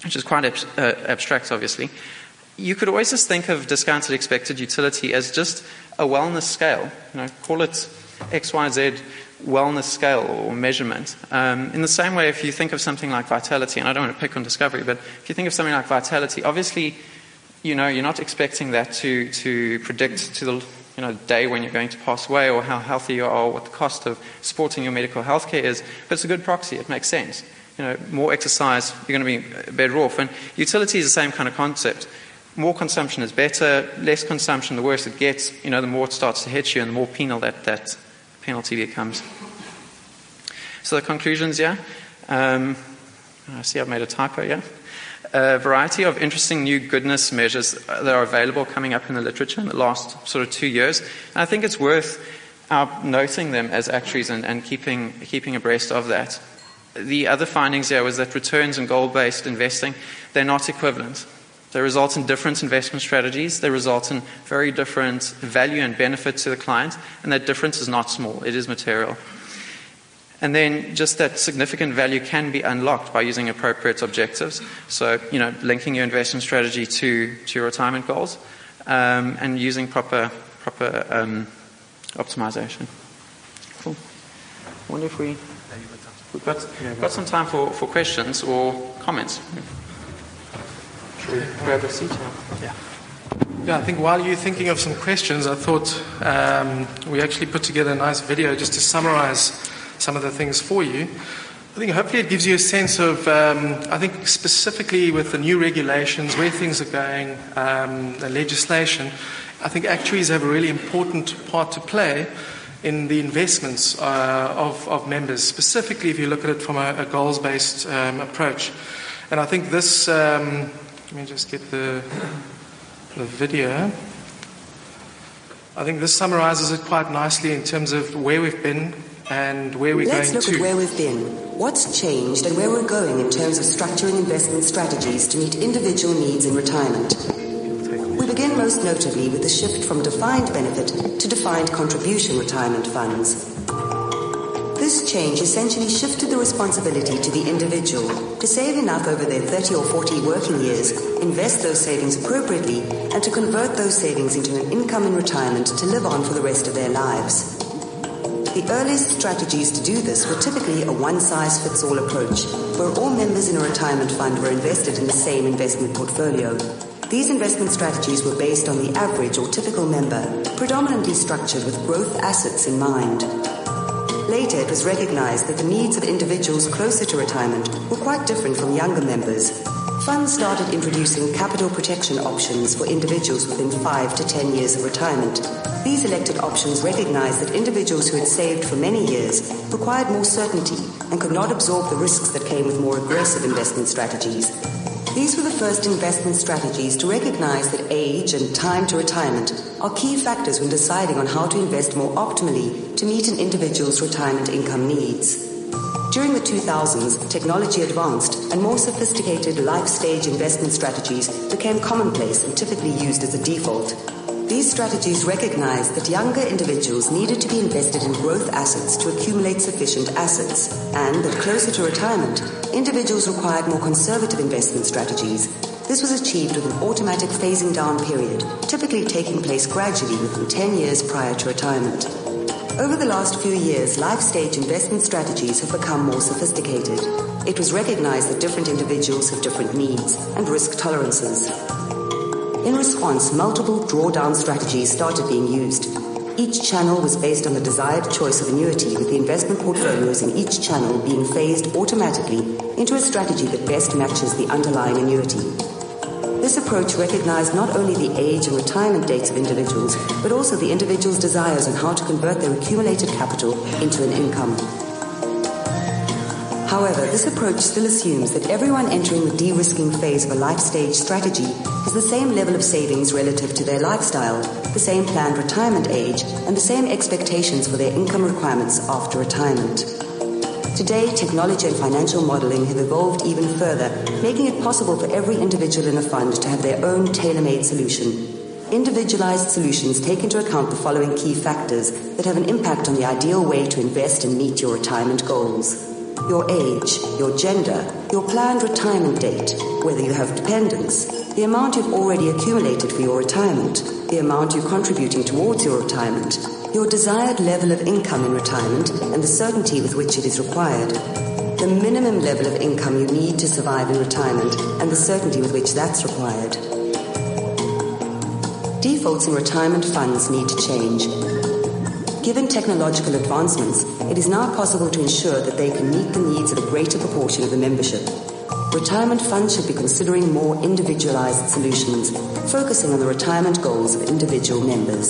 which is quite ab- uh, abstract, obviously. You could always just think of discounted expected utility as just a wellness scale. You know, call it X Y Z wellness scale or measurement. Um, in the same way, if you think of something like vitality, and I don't want to pick on Discovery, but if you think of something like vitality, obviously, you know, you're not expecting that to, to predict to the you know, day when you're going to pass away or how healthy you are or what the cost of supporting your medical health care is, but it's a good proxy. It makes sense. You know, more exercise, you're going to be better off. And utility is the same kind of concept. More consumption is better. Less consumption, the worse it gets. You know, the more it starts to hit you and the more penal that, that penalty becomes. So the conclusions, yeah. Um, I see I've made a typo, yeah. A variety of interesting new goodness measures that are available coming up in the literature in the last sort of two years. And I think it's worth uh, noting them as actuaries and, and keeping, keeping abreast of that. The other findings here was that returns in goal-based investing, they're not equivalent. They result in different investment strategies. They result in very different value and benefit to the client. And that difference is not small. It is material. And then just that significant value can be unlocked by using appropriate objectives. So, you know, linking your investment strategy to, to your retirement goals um, and using proper proper um, optimization. Cool. I wonder if we, we've got, got some time for, for questions or comments. Should we grab a seat here? Yeah. Yeah, I think while you're thinking of some questions, I thought um, we actually put together a nice video just to summarize some of the things for you. I think hopefully it gives you a sense of, um, I think specifically with the new regulations, where things are going, um, the legislation, I think actuaries have a really important part to play in the investments uh, of, of members, specifically if you look at it from a, a goals-based um, approach. And I think this, um, let me just get the, the video. I think this summarizes it quite nicely in terms of where we've been and where we're Let's going to. look at where we've been, what's changed, and where we're going in terms of structuring investment strategies to meet individual needs in retirement. We begin most notably with the shift from defined benefit to defined contribution retirement funds. This change essentially shifted the responsibility to the individual to save enough over their thirty or forty working years, invest those savings appropriately, and to convert those savings into an income in retirement to live on for the rest of their lives. The earliest strategies to do this were typically a one-size-fits-all approach, where all members in a retirement fund were invested in the same investment portfolio. These investment strategies were based on the average or typical member, predominantly structured with growth assets in mind. Later, it was recognized that the needs of individuals closer to retirement were quite different from younger members. Funds started introducing capital protection options for individuals within five to ten years of retirement. These elected options recognized that individuals who had saved for many years required more certainty and could not absorb the risks that came with more aggressive investment strategies. These were the first investment strategies to recognize that age and time to retirement are key factors when deciding on how to invest more optimally to meet an individual's retirement income needs. During the two thousands, technology advanced and more sophisticated life stage investment strategies became commonplace and typically used as a default. These strategies recognized that younger individuals needed to be invested in growth assets to accumulate sufficient assets, and that closer to retirement, individuals required more conservative investment strategies. This was achieved with an automatic phasing down period, typically taking place gradually within ten years prior to retirement. Over the last few years, life stage investment strategies have become more sophisticated. It was recognized that different individuals have different needs and risk tolerances. In response, multiple drawdown strategies started being used. Each channel was based on the desired choice of annuity, with the investment portfolios in each channel being phased automatically into a strategy that best matches the underlying annuity. This approach recognized not only the age and retirement dates of individuals, but also the individual's desires on how to convert their accumulated capital into an income. However, this approach still assumes that everyone entering the de-risking phase of a life stage strategy has the same level of savings relative to their lifestyle, the same planned retirement age, and the same expectations for their income requirements after retirement. Today, technology and financial modeling have evolved even further, making it possible for every individual in a fund to have their own tailor-made solution. Individualized solutions take into account the following key factors that have an impact on the ideal way to invest and meet your retirement goals: your age, your gender, your planned retirement date, whether you have dependents, the amount you've already accumulated for your retirement, the amount you're contributing towards your retirement, your desired level of income in retirement and the certainty with which it is required, the minimum level of income you need to survive in retirement and the certainty with which that's required. Defaults in retirement funds need to change. Given technological advancements, it is now possible to ensure that they can meet the needs of a greater proportion of the membership. Retirement funds should be considering more individualized solutions, focusing on the retirement goals of individual members.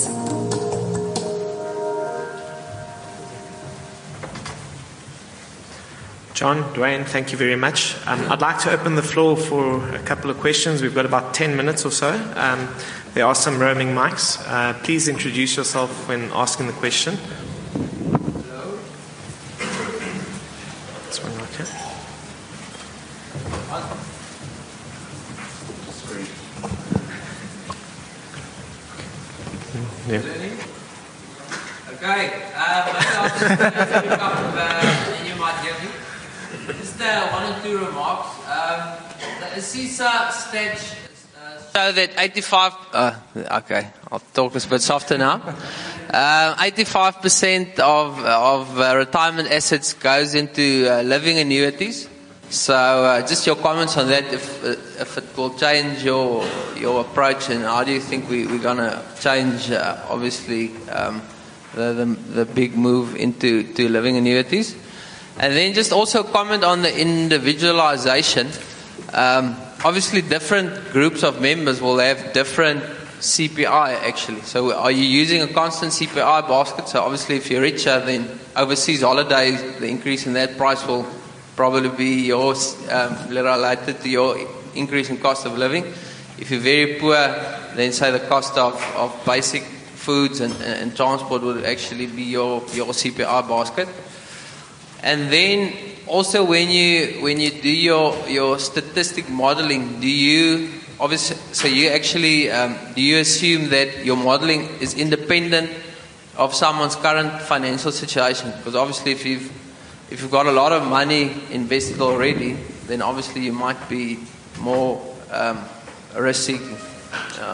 John, Dwayne, thank you very much. Um, I'd like to open the floor for a couple of questions. We've got about ten minutes or so. Um, there are some roaming mics. Uh, please introduce yourself when asking the question. Hello. This one right here. Yeah. Okay, uh, maybe I'll just and you might hear me. Just uh, one or two remarks. Um, the CISA stage uh, show that eighty-five. Uh, okay, I'll talk a bit softer now. Uh, eighty-five percent of of uh, retirement assets goes into uh, living annuities. So, uh, just your comments on that. If uh, if it will change your your approach, and how do you think we we're gonna change? Uh, obviously, um, the, the the big move into to living annuities. And then just also comment on the individualization. Um, obviously, different groups of members will have different C P I actually. So are you using a constant C P I basket? So obviously, if you're richer, then overseas holidays, the increase in that price will probably be yours, um, related to your increase in cost of living. If you're very poor, then say the cost of, of basic foods and, and, and transport would actually be your, your C P I basket. And then also when you when you do your your statistic modeling, do you obviously so you actually um, do you assume that your modeling is independent of someone's current financial situation? Because obviously if you've if you've got a lot of money invested already, then obviously you might be more um, risk seeking. Yeah.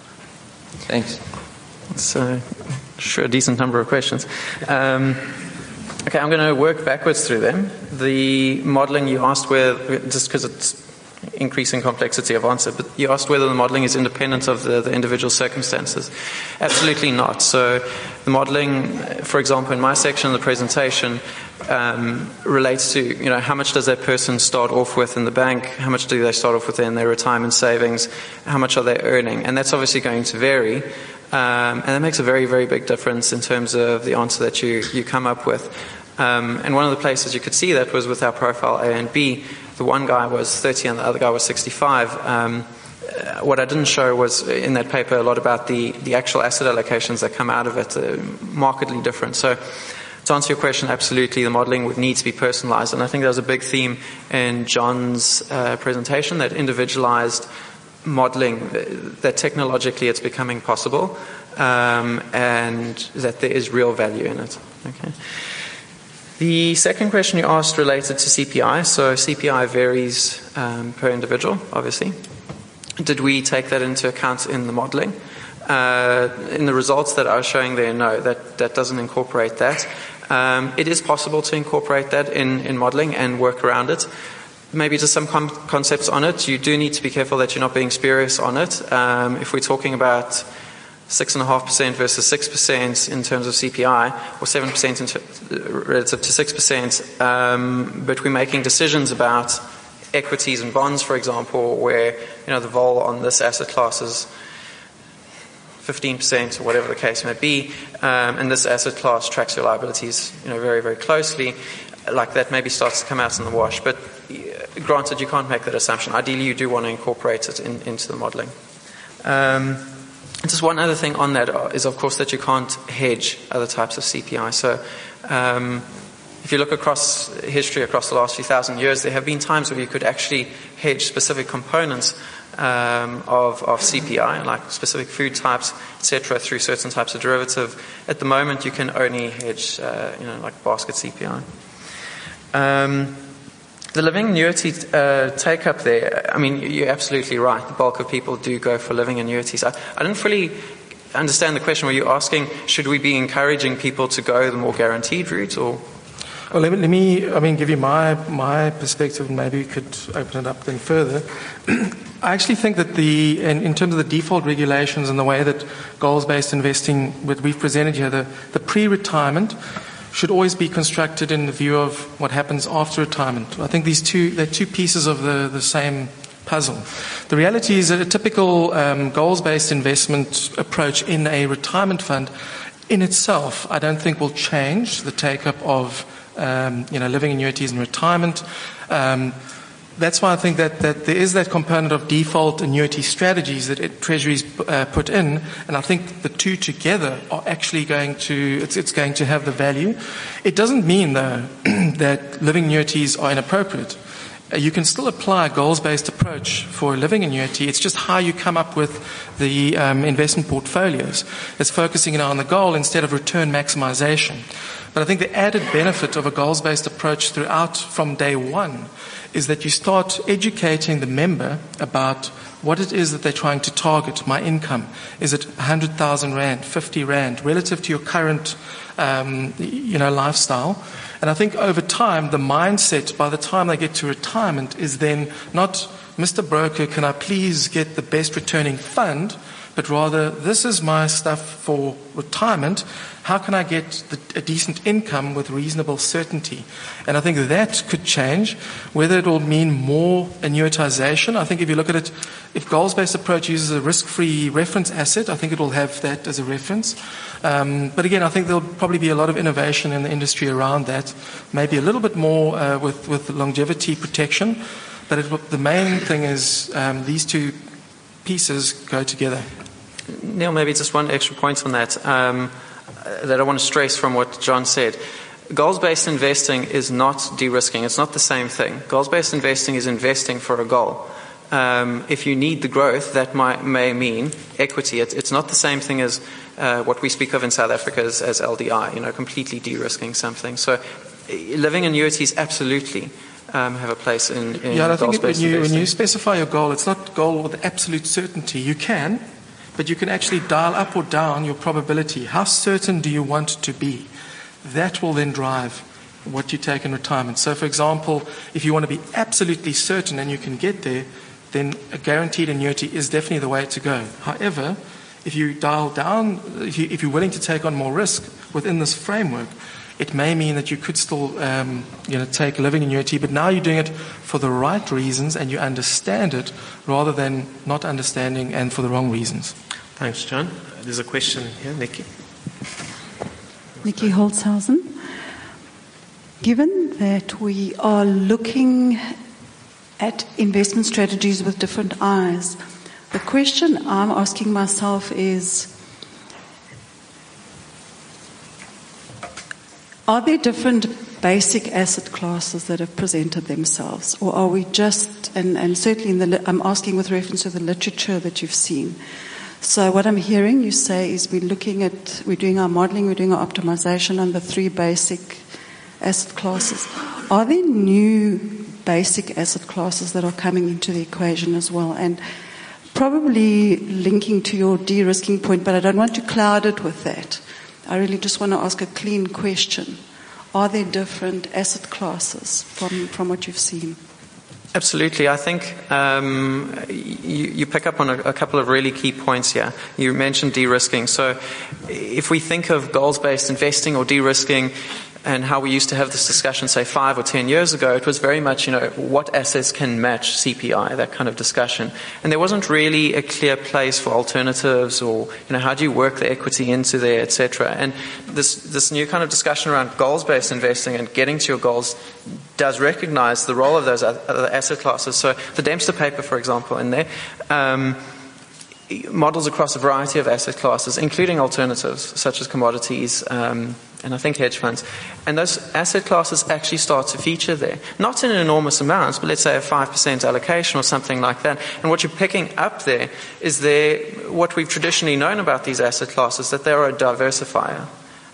Thanks. So, sure, a decent number of questions. Um, Okay, I'm going to work backwards through them. The modeling you asked where, just because it's increasing complexity of answer, but you asked whether the modeling is independent of the, the individual circumstances. Absolutely not. So the modeling, for example, in my section of the presentation, um, relates to, you know, how much does that person start off with in the bank, how much do they start off with in their retirement savings, how much are they earning, and that's obviously going to vary. Um, and that makes a very, very big difference in terms of the answer that you, you come up with. Um, and one of the places you could see that was with our profile A and B. The one guy was thirty and the other guy was sixty-five. Um, uh, what I didn't show was in that paper a lot about the, the actual asset allocations that come out of it, uh, markedly different. So to answer your question, absolutely, the modeling would need to be personalized. And I think that was a big theme in John's uh, presentation, that individualized modeling, that technologically it's becoming possible, um, and that there is real value in it. Okay. The second question you asked related to C P I. So C P I varies um, per individual, obviously. Did we take that into account in the modeling? Uh, in the results that I was showing there, no, that, that doesn't incorporate that. Um, it is possible to incorporate that in, in modeling and work around it. Maybe just some com- concepts on it. You do need to be careful that you're not being spurious on it. Um, if we're talking about six point five percent versus six percent in terms of C P I, or seven percent in t- relative to six percent, um, but we're making decisions about equities and bonds, for example, where, you know, the vol on this asset class is fifteen percent or whatever the case may be, um, and this asset class tracks your liabilities, you know, very, very closely. Like that maybe starts to come out in the wash, but uh, granted, you can't make that assumption. Ideally, you do want to incorporate it in, into the modeling. Um, just one other thing on that is, of course, that you can't hedge other types of C P I. So um, if you look across history, across the last few thousand years, there have been times where you could actually hedge specific components um, of, of C P I, like specific food types, et cetera, through certain types of derivative. At the moment, you can only hedge, uh, you know, like basket C P I. Um, The living annuity uh, take up there, I mean, you're absolutely right. The bulk of people do go for living annuities. I, I didn't fully understand the question. Were you asking, should we be encouraging people to go the more guaranteed route, or? Well, let me, let me, I mean, give you my my perspective, and maybe we could open it up then further. I actually think that the, in, in terms of the default regulations and the way that goals-based investing, what we've presented here, the, the pre-retirement should always be constructed in the view of what happens after retirement. I think these two, they're two pieces of the, the same puzzle. The reality is that a typical um, goals-based investment approach in a retirement fund in itself, I don't think will change the take-up of Um, you know, living annuities in retirement. Um, that's why I think that, that there is that component of default annuity strategies that it, Treasury's uh, put in, and I think the two together are actually going to, it's, it's going to have the value. It doesn't mean, though, that living annuities are inappropriate. Uh, you can still apply a goals-based approach for a living annuity. It's just how you come up with the um, investment portfolios. It's focusing on the goal instead of return maximization. But I think the added benefit of a goals-based approach throughout from day one is that you start educating the member about what it is that they're trying to target. My income, is it one hundred thousand rand, fifty rand, relative to your current um, you know, lifestyle? And I think over time, the mindset by the time they get to retirement is then not, Mister Broker, can I please get the best returning fund? But rather, this is my stuff for retirement. How can I get the, a decent income with reasonable certainty? And I think that could change. Whether it will mean more annuitization, I think if you look at it, if goals-based approach uses a risk-free reference asset, I think it will have that as a reference. Um, but again, I think there will probably be a lot of innovation in the industry around that. Maybe a little bit more uh, with, with longevity protection. But it, the main thing is um, these two pieces go together. Neil, maybe just one extra point on that um, that I want to stress from what John said. Goals-based investing is not de-risking. It's not the same thing. Goals-based investing is investing for a goal. Um, if you need the growth, that might, may mean equity. It, it's not the same thing as uh, what we speak of in South Africa as, as L D I, you know, completely de-risking something. So living annuities absolutely um, have a place in, in yeah, I think goals-based when you, investing. when you specify your goal, it's not goal with absolute certainty. You can, but you can actually dial up or down your probability. How certain do you want to be? That will then drive what you take in retirement. So, for example, if you want to be absolutely certain and you can get there, then a guaranteed annuity is definitely the way to go. However, if you dial down, if, you, if you're willing to take on more risk within this framework, it may mean that you could still um, you know, take a living annuity, but now you're doing it for the right reasons and you understand it rather than not understanding and for the wrong reasons. Thanks, John. There's a question here, Nikki. Nikki Holzhausen. Given that we are looking at investment strategies with different eyes, the question I'm asking myself is, are there different basic asset classes that have presented themselves? Or are we just, and, and certainly in the, I'm asking with reference to the literature that you've seen. So what I'm hearing you say is we're looking at, we're doing our modeling, we're doing our optimization on the three basic asset classes. Are there new basic asset classes that are coming into the equation as well? And probably linking to your de-risking point, but I don't want to cloud it with that. I really just want to ask a clean question. Are there different asset classes from, from what you've seen? Absolutely. I think um, you, you pick up on a, a couple of really key points here. You mentioned de-risking. So if we think of goals-based investing or de-risking, and how we used to have this discussion, say, five or ten years ago, it was very much, you know, what assets can match C P I, that kind of discussion. And there wasn't really a clear place for alternatives or, you know, how do you work the equity into there, et cetera. And this, this new kind of discussion around goals-based investing and getting to your goals does recognize the role of those other asset classes. So the Dempster paper, for example, in there, um, models across a variety of asset classes, including alternatives, such as commodities, um, and I think hedge funds. And those asset classes actually start to feature there. Not in enormous amounts, but let's say a five percent allocation or something like that. And what you're picking up there is there, what we've traditionally known about these asset classes, that they're a diversifier.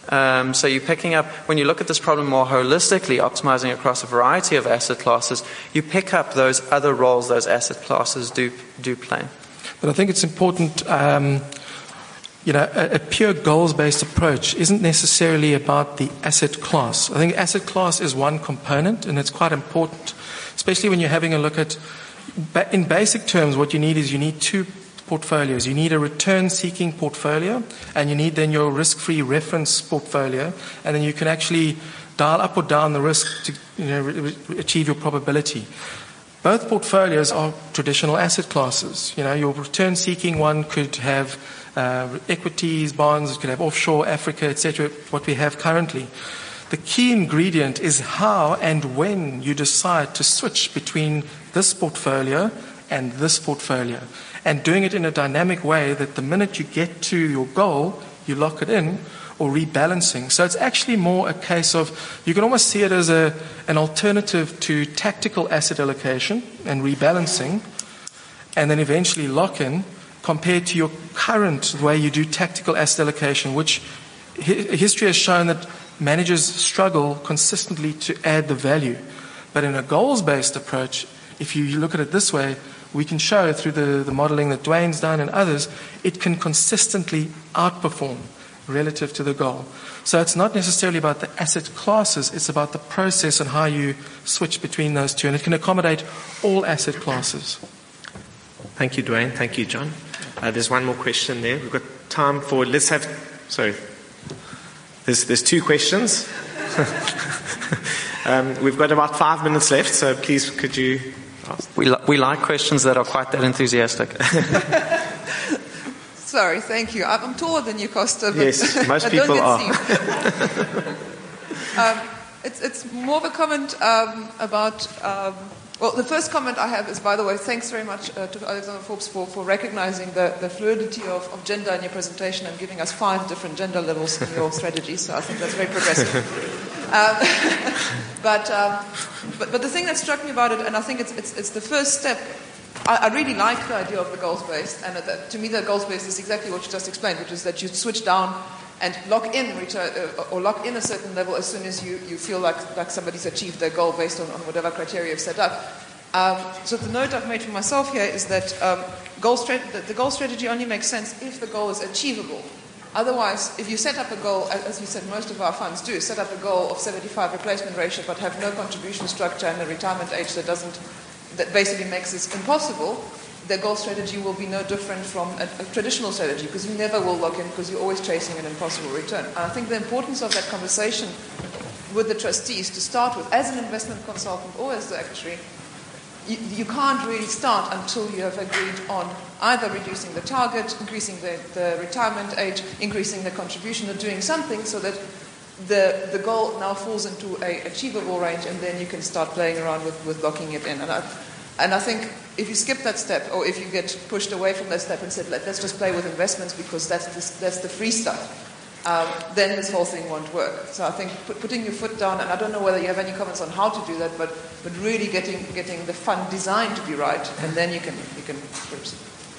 Um, so you're picking up, when you look at this problem more holistically, optimizing across a variety of asset classes, you pick up those other roles those asset classes do do play. But I think it's important, um, you know, a, a pure goals-based approach isn't necessarily about the asset class. I think asset class is one component, and it's quite important, especially when you're having a look at, in basic terms, what you need is you need two portfolios. You need a return-seeking portfolio, and you need then your risk-free reference portfolio, and then you can actually dial up or down the risk to, you know, re- re- achieve your probability. Both portfolios are traditional asset classes. You know, your return-seeking one could have uh, equities, bonds, it could have offshore Africa, et cetera, what we have currently. The key ingredient is how and when you decide to switch between this portfolio and this portfolio, and doing it in a dynamic way that the minute you get to your goal, you lock it in, or rebalancing. So it's actually more a case of, you can almost see it as a, an alternative to tactical asset allocation and rebalancing, and then eventually lock in, compared to your current way you do tactical asset allocation, which hi- history has shown that managers struggle consistently to add the value. But in a goals-based approach, if you look at it this way, we can show through the, the modeling that Dwayne's done and others, it can consistently outperform relative to the goal. So it's not necessarily about the asset classes, it's about the process and how you switch between those two. And it can accommodate all asset classes. Thank you, Dwayne. Thank you, John. Uh, there's one more question there. We've got time for, let's have, sorry. There's, there's two questions. um, we've got about five minutes left, so please could you ask? We, li- we like questions that are quite that enthusiastic. Sorry, thank you. I'm taller than you, Costa. But Yes, most I people don't are. get um, it's, it's more of a comment um, about... Um, well, the first comment I have is, by the way, thanks very much uh, to Alexander Forbes for, for recognizing the, the fluidity of, of gender in your presentation and giving us five different gender levels in your strategy. So I think that's very progressive. um, but, um, but but the thing that struck me about it, and I think it's it's, it's the first step. I, I really like the idea of the goals-based, and that, to me the goals-based is exactly what you just explained, which is that you switch down and lock in return, uh, or lock in a certain level as soon as you, you feel like, like somebody's achieved their goal based on, on whatever criteria you've set up. Um, so the note I've made for myself here is that um, goal stra- the, the goal strategy only makes sense if the goal is achievable. Otherwise, if you set up a goal, as you said most of our funds do, set up a goal of seventy-five replacement ratio but have no contribution structure and a retirement age that doesn't, that basically makes this impossible, the goal strategy will be no different from a, a traditional strategy, because you never will lock in, because you're always chasing an impossible return. And I think the importance of that conversation with the trustees to start with, as an investment consultant or as the actuary, you, you can't really start until you have agreed on either reducing the target, increasing the, the retirement age, increasing the contribution, or doing something so that the the goal now falls into a achievable range, and then you can start playing around with, with locking it in. And I, and I think if you skip that step, or if you get pushed away from that step and said, Let, let's just play with investments because that's the, that's the free stuff, um, then this whole thing won't work. So I think put, putting your foot down, and I don't know whether you have any comments on how to do that, but but really getting getting the fund designed to be right, and then you can you can proceed.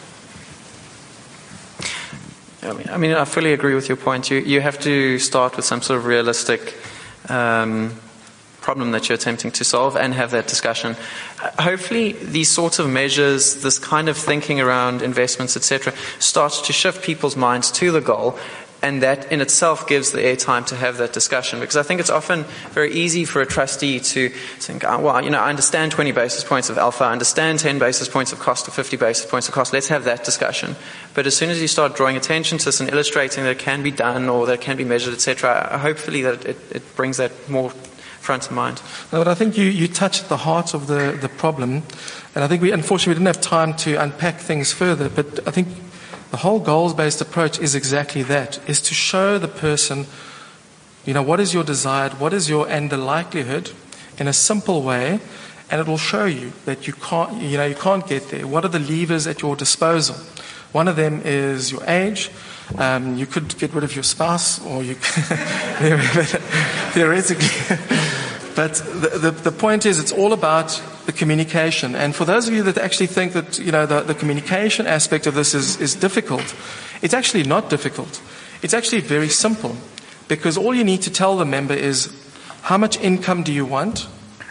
I mean, I mean, I fully agree with your point. You you have to start with some sort of realistic um, problem that you're attempting to solve and have that discussion. Uh, hopefully, these sorts of measures, this kind of thinking around investments, et cetera, starts to shift people's minds to the goal. And that in itself gives the airtime to have that discussion. Because I think it's often very easy for a trustee to think, oh, well, you know, I understand twenty basis points of alpha, I understand ten basis points of cost, or fifty basis points of cost, let's have that discussion. But as soon as you start drawing attention to this and illustrating that it can be done or that it can be measured, et cetera, hopefully that it, it brings that more front of mind. No, but I think you, you touched the heart of the, the problem. And I think we, unfortunately, we didn't have time to unpack things further, but I think the whole goals-based approach is exactly that, is to show the person, you know, what is your desired, what is your, and the likelihood in a simple way, and it will show you that you can't, you know, you can't get there. What are the levers at your disposal? One of them is your age. Um, you could get rid of your spouse, or you theoretically. But the, the, the point is, it's all about the communication. And for those of you that actually think that, you know, the, the communication aspect of this is, is difficult, it's actually not difficult. It's actually very simple. because all you need to tell the member is how much income do you want,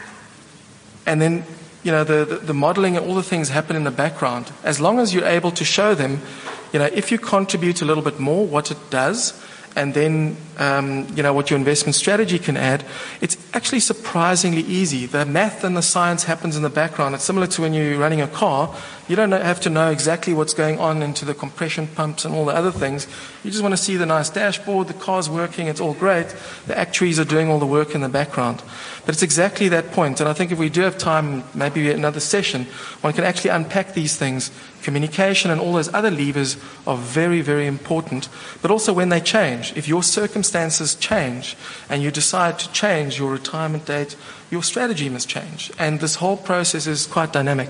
and then you know the, the, the modeling and all the things happen in the background. As long as you're able to show them, you know, if you contribute a little bit more, what it does, and then um, you know what your investment strategy can add, it's actually surprisingly easy. The math and the science happens in the background. It's similar to when you're running a car. You don't know, have to know exactly what's going on into the compression pumps and all the other things. You just want to see the nice dashboard, the car's working, it's all great. The actuaries are doing all the work in the background. But it's exactly that point. And I think if we do have time, maybe another session, one can actually unpack these things. Communication and all those other levers are very, very important. But also when they change. If your circumstances change and you decide to change your retirement date, your strategy must change. And this whole process is quite dynamic.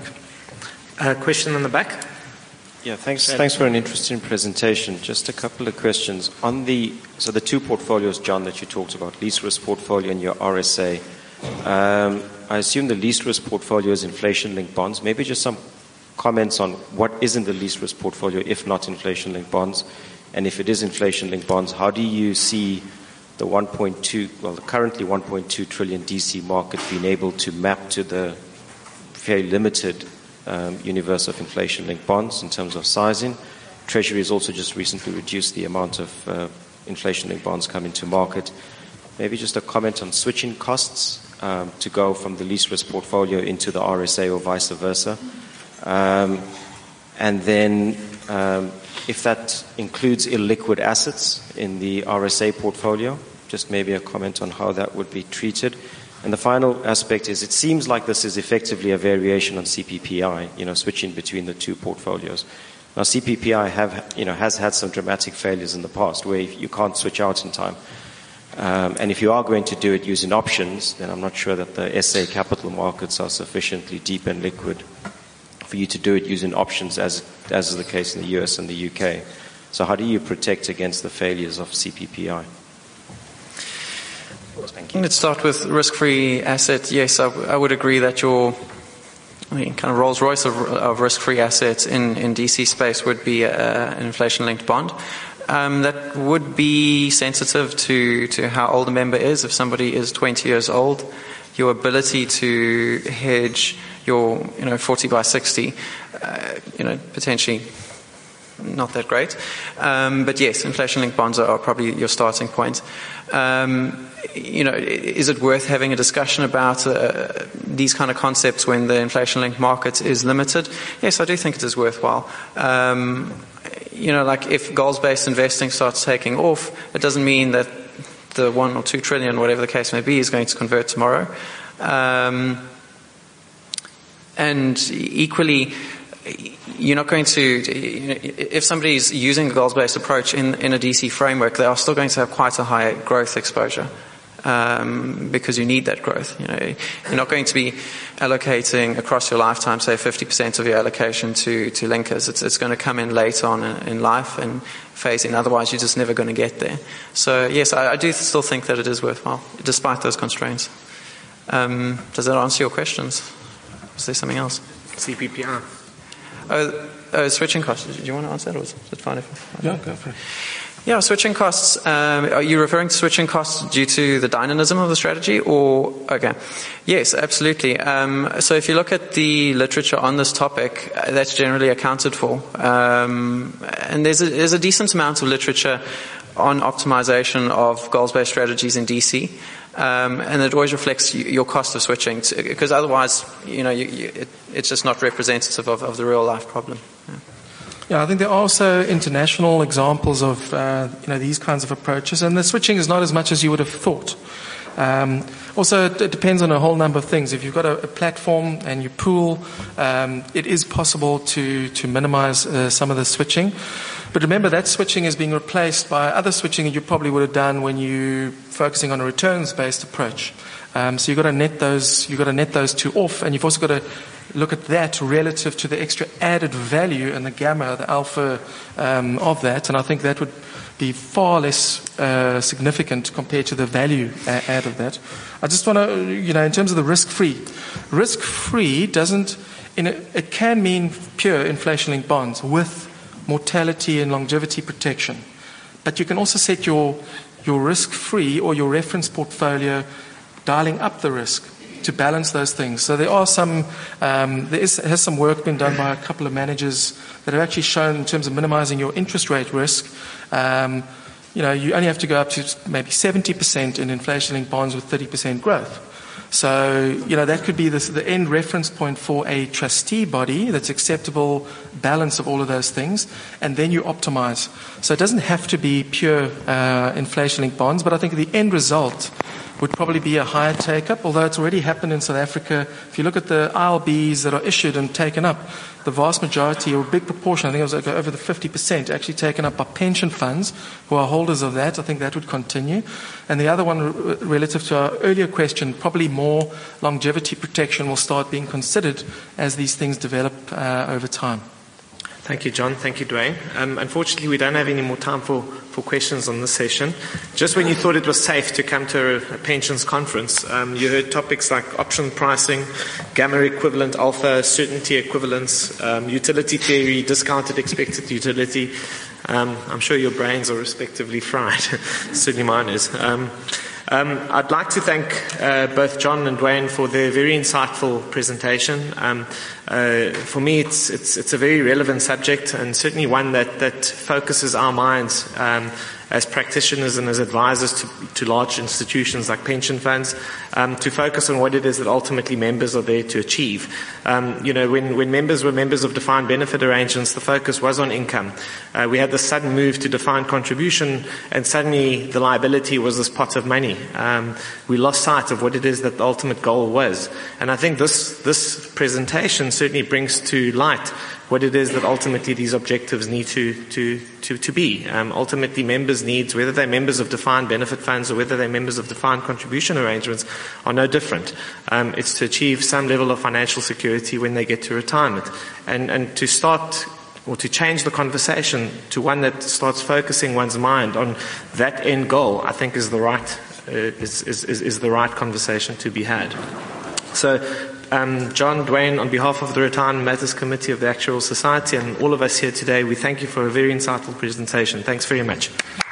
Uh, question in the back. Yeah, thanks. Thanks for an interesting presentation. Just a couple of questions on the so the two portfolios, John, that you talked about, least risk portfolio and your R S A. Um, I assume the least risk portfolio is inflation-linked bonds. Maybe just some comments on what isn't the least risk portfolio, if not inflation-linked bonds, and if it is inflation-linked bonds, how do you see the one point two, well, the currently one point two trillion D C market being able to map to the very limited Um, universe of inflation-linked bonds in terms of sizing? Treasury has also just recently reduced the amount of uh, inflation-linked bonds coming to market. Maybe just a comment on switching costs um, to go from the least risk portfolio into the R S A or vice versa. Um, and then um, if that includes illiquid assets in the R S A portfolio, just maybe a comment on how that would be treated. And the final aspect is it seems like this is effectively a variation on C P P I, you know, switching between the two portfolios. Now, C P P I have, you know, has had some dramatic failures in the past where you can't switch out in time. Um, and if you are going to do it using options, then I'm not sure that the S A capital markets are sufficiently deep and liquid for you to do it using options as, as is the case in the U S and the U K. So how do you protect against the failures of C P P I? Let's start with risk-free asset. Yes, I, I would agree that your I mean, kind of Rolls-Royce of, of risk-free assets in, in D C space would be a, an inflation-linked bond. Um, that would be sensitive to, to how old a member is. If somebody is twenty years old, your ability to hedge your, you know, forty by sixty, uh, you know, potentially not that great. Um, but yes, inflation-linked bonds are, are probably your starting point. Um, you know, is it worth having a discussion about uh, these kind of concepts when the inflation-linked market is limited? Yes, I do think it is worthwhile. Um, you know, like if goals-based investing starts taking off, it doesn't mean that the one or two trillion, whatever the case may be, is going to convert tomorrow. Um, and equally, you're not going to, you know, if somebody's using a goals-based approach in, in a D C framework, they are still going to have quite a high growth exposure. Um, because you need that growth. You know, you're not going to be allocating across your lifetime, say, fifty percent of your allocation to, to linkers. It's, it's going to come in later on in, in life and phase in. Otherwise, you're just never going to get there. So, yes, I, I do still think that it is worthwhile, despite those constraints. Um, does that answer your questions? Is there something else? C P P I. Oh, oh, switching costs. Do you want to answer that, or is it fine if I... Yeah, go for it. Yeah, switching costs. Um, are you referring to switching costs due to the dynamism of the strategy, or okay? Yes, absolutely. Um, so if you look at the literature on this topic, uh, that's generally accounted for, um, and there's a, there's a decent amount of literature on optimization of goals-based strategies in D C, um, and it always reflects your cost of switching, because otherwise, you know, you, you, it, it's just not representative of, of the real-life problem. Yeah. Yeah, I think there are also international examples of uh, you know these kinds of approaches, and the switching is not as much as you would have thought. Um, also, it depends on a whole number of things. If you've got a, a platform and you pool, um, it is possible to to minimize uh, some of the switching. But remember, that switching is being replaced by other switching that you probably would have done when you're focusing on a returns-based approach. Um, so you've got to net those you've got to net those two off, and you've also got to look at that relative to the extra added value and the gamma, the alpha um, of that, and I think that would be far less uh, significant compared to the value add of that. I just want to, you know, in terms of the risk-free, risk-free doesn't, in a, it can mean pure inflation-linked bonds with mortality and longevity protection, but you can also set your your risk-free or your reference portfolio, dialing up the risk to balance those things. So there are some, um, there is, has some work been done by a couple of managers that have actually shown in terms of minimizing your interest rate risk, um, you know, you only have to go up to maybe seventy percent in inflation-linked bonds with thirty percent growth. So, you know, that could be the, the end reference point for a trustee body that's acceptable balance of all of those things, and then you optimize. So it doesn't have to be pure uh, inflation-linked bonds, but I think the end result would probably be a higher take-up, although it's already happened in South Africa. If you look at the I L Bs that are issued and taken up, the vast majority, or a big proportion, I think it was over the fifty percent, actually taken up by pension funds who are holders of that. I think that would continue. And the other one, relative to our earlier question, probably more longevity protection will start being considered as these things develop uh, over time. Thank you, John. Thank you, Dwayne. Um, unfortunately, we don't have any more time for, for questions on this session. Just when you thought it was safe to come to a, a pensions conference, um, you heard topics like option pricing, gamma equivalent alpha, certainty equivalence, um, utility theory, discounted expected utility. Um, I'm sure your brains are respectively fried. Certainly mine is. Um, Um, I'd like to thank uh, both John and Dwayne for their very insightful presentation. Um, uh, for me, it's, it's, it's a very relevant subject, and certainly one that, that focuses our minds um, as practitioners and as advisors to, to large institutions like pension funds, um, to focus on what it is that ultimately members are there to achieve. Um, you know, when, when members were members of defined benefit arrangements, the focus was on income. Uh, we had this sudden move to defined contribution, and suddenly the liability was this pot of money. Um, we lost sight of what it is that the ultimate goal was. And I think this, this presentation certainly brings to light what it is that ultimately these objectives need to, to, to, to be. Um, ultimately, members' needs, whether they're members of defined benefit funds or whether they're members of defined contribution arrangements, are no different. Um, it's to achieve some level of financial security when they get to retirement. And, and to start or to change the conversation to one that starts focusing one's mind on that end goal, I think is the right, uh, is, is, is the right conversation to be had. So, Um, John, Dwayne, on behalf of the Retirement Matters Committee of the Actuarial Society and all of us here today, we thank you for a very insightful presentation. Thanks very much.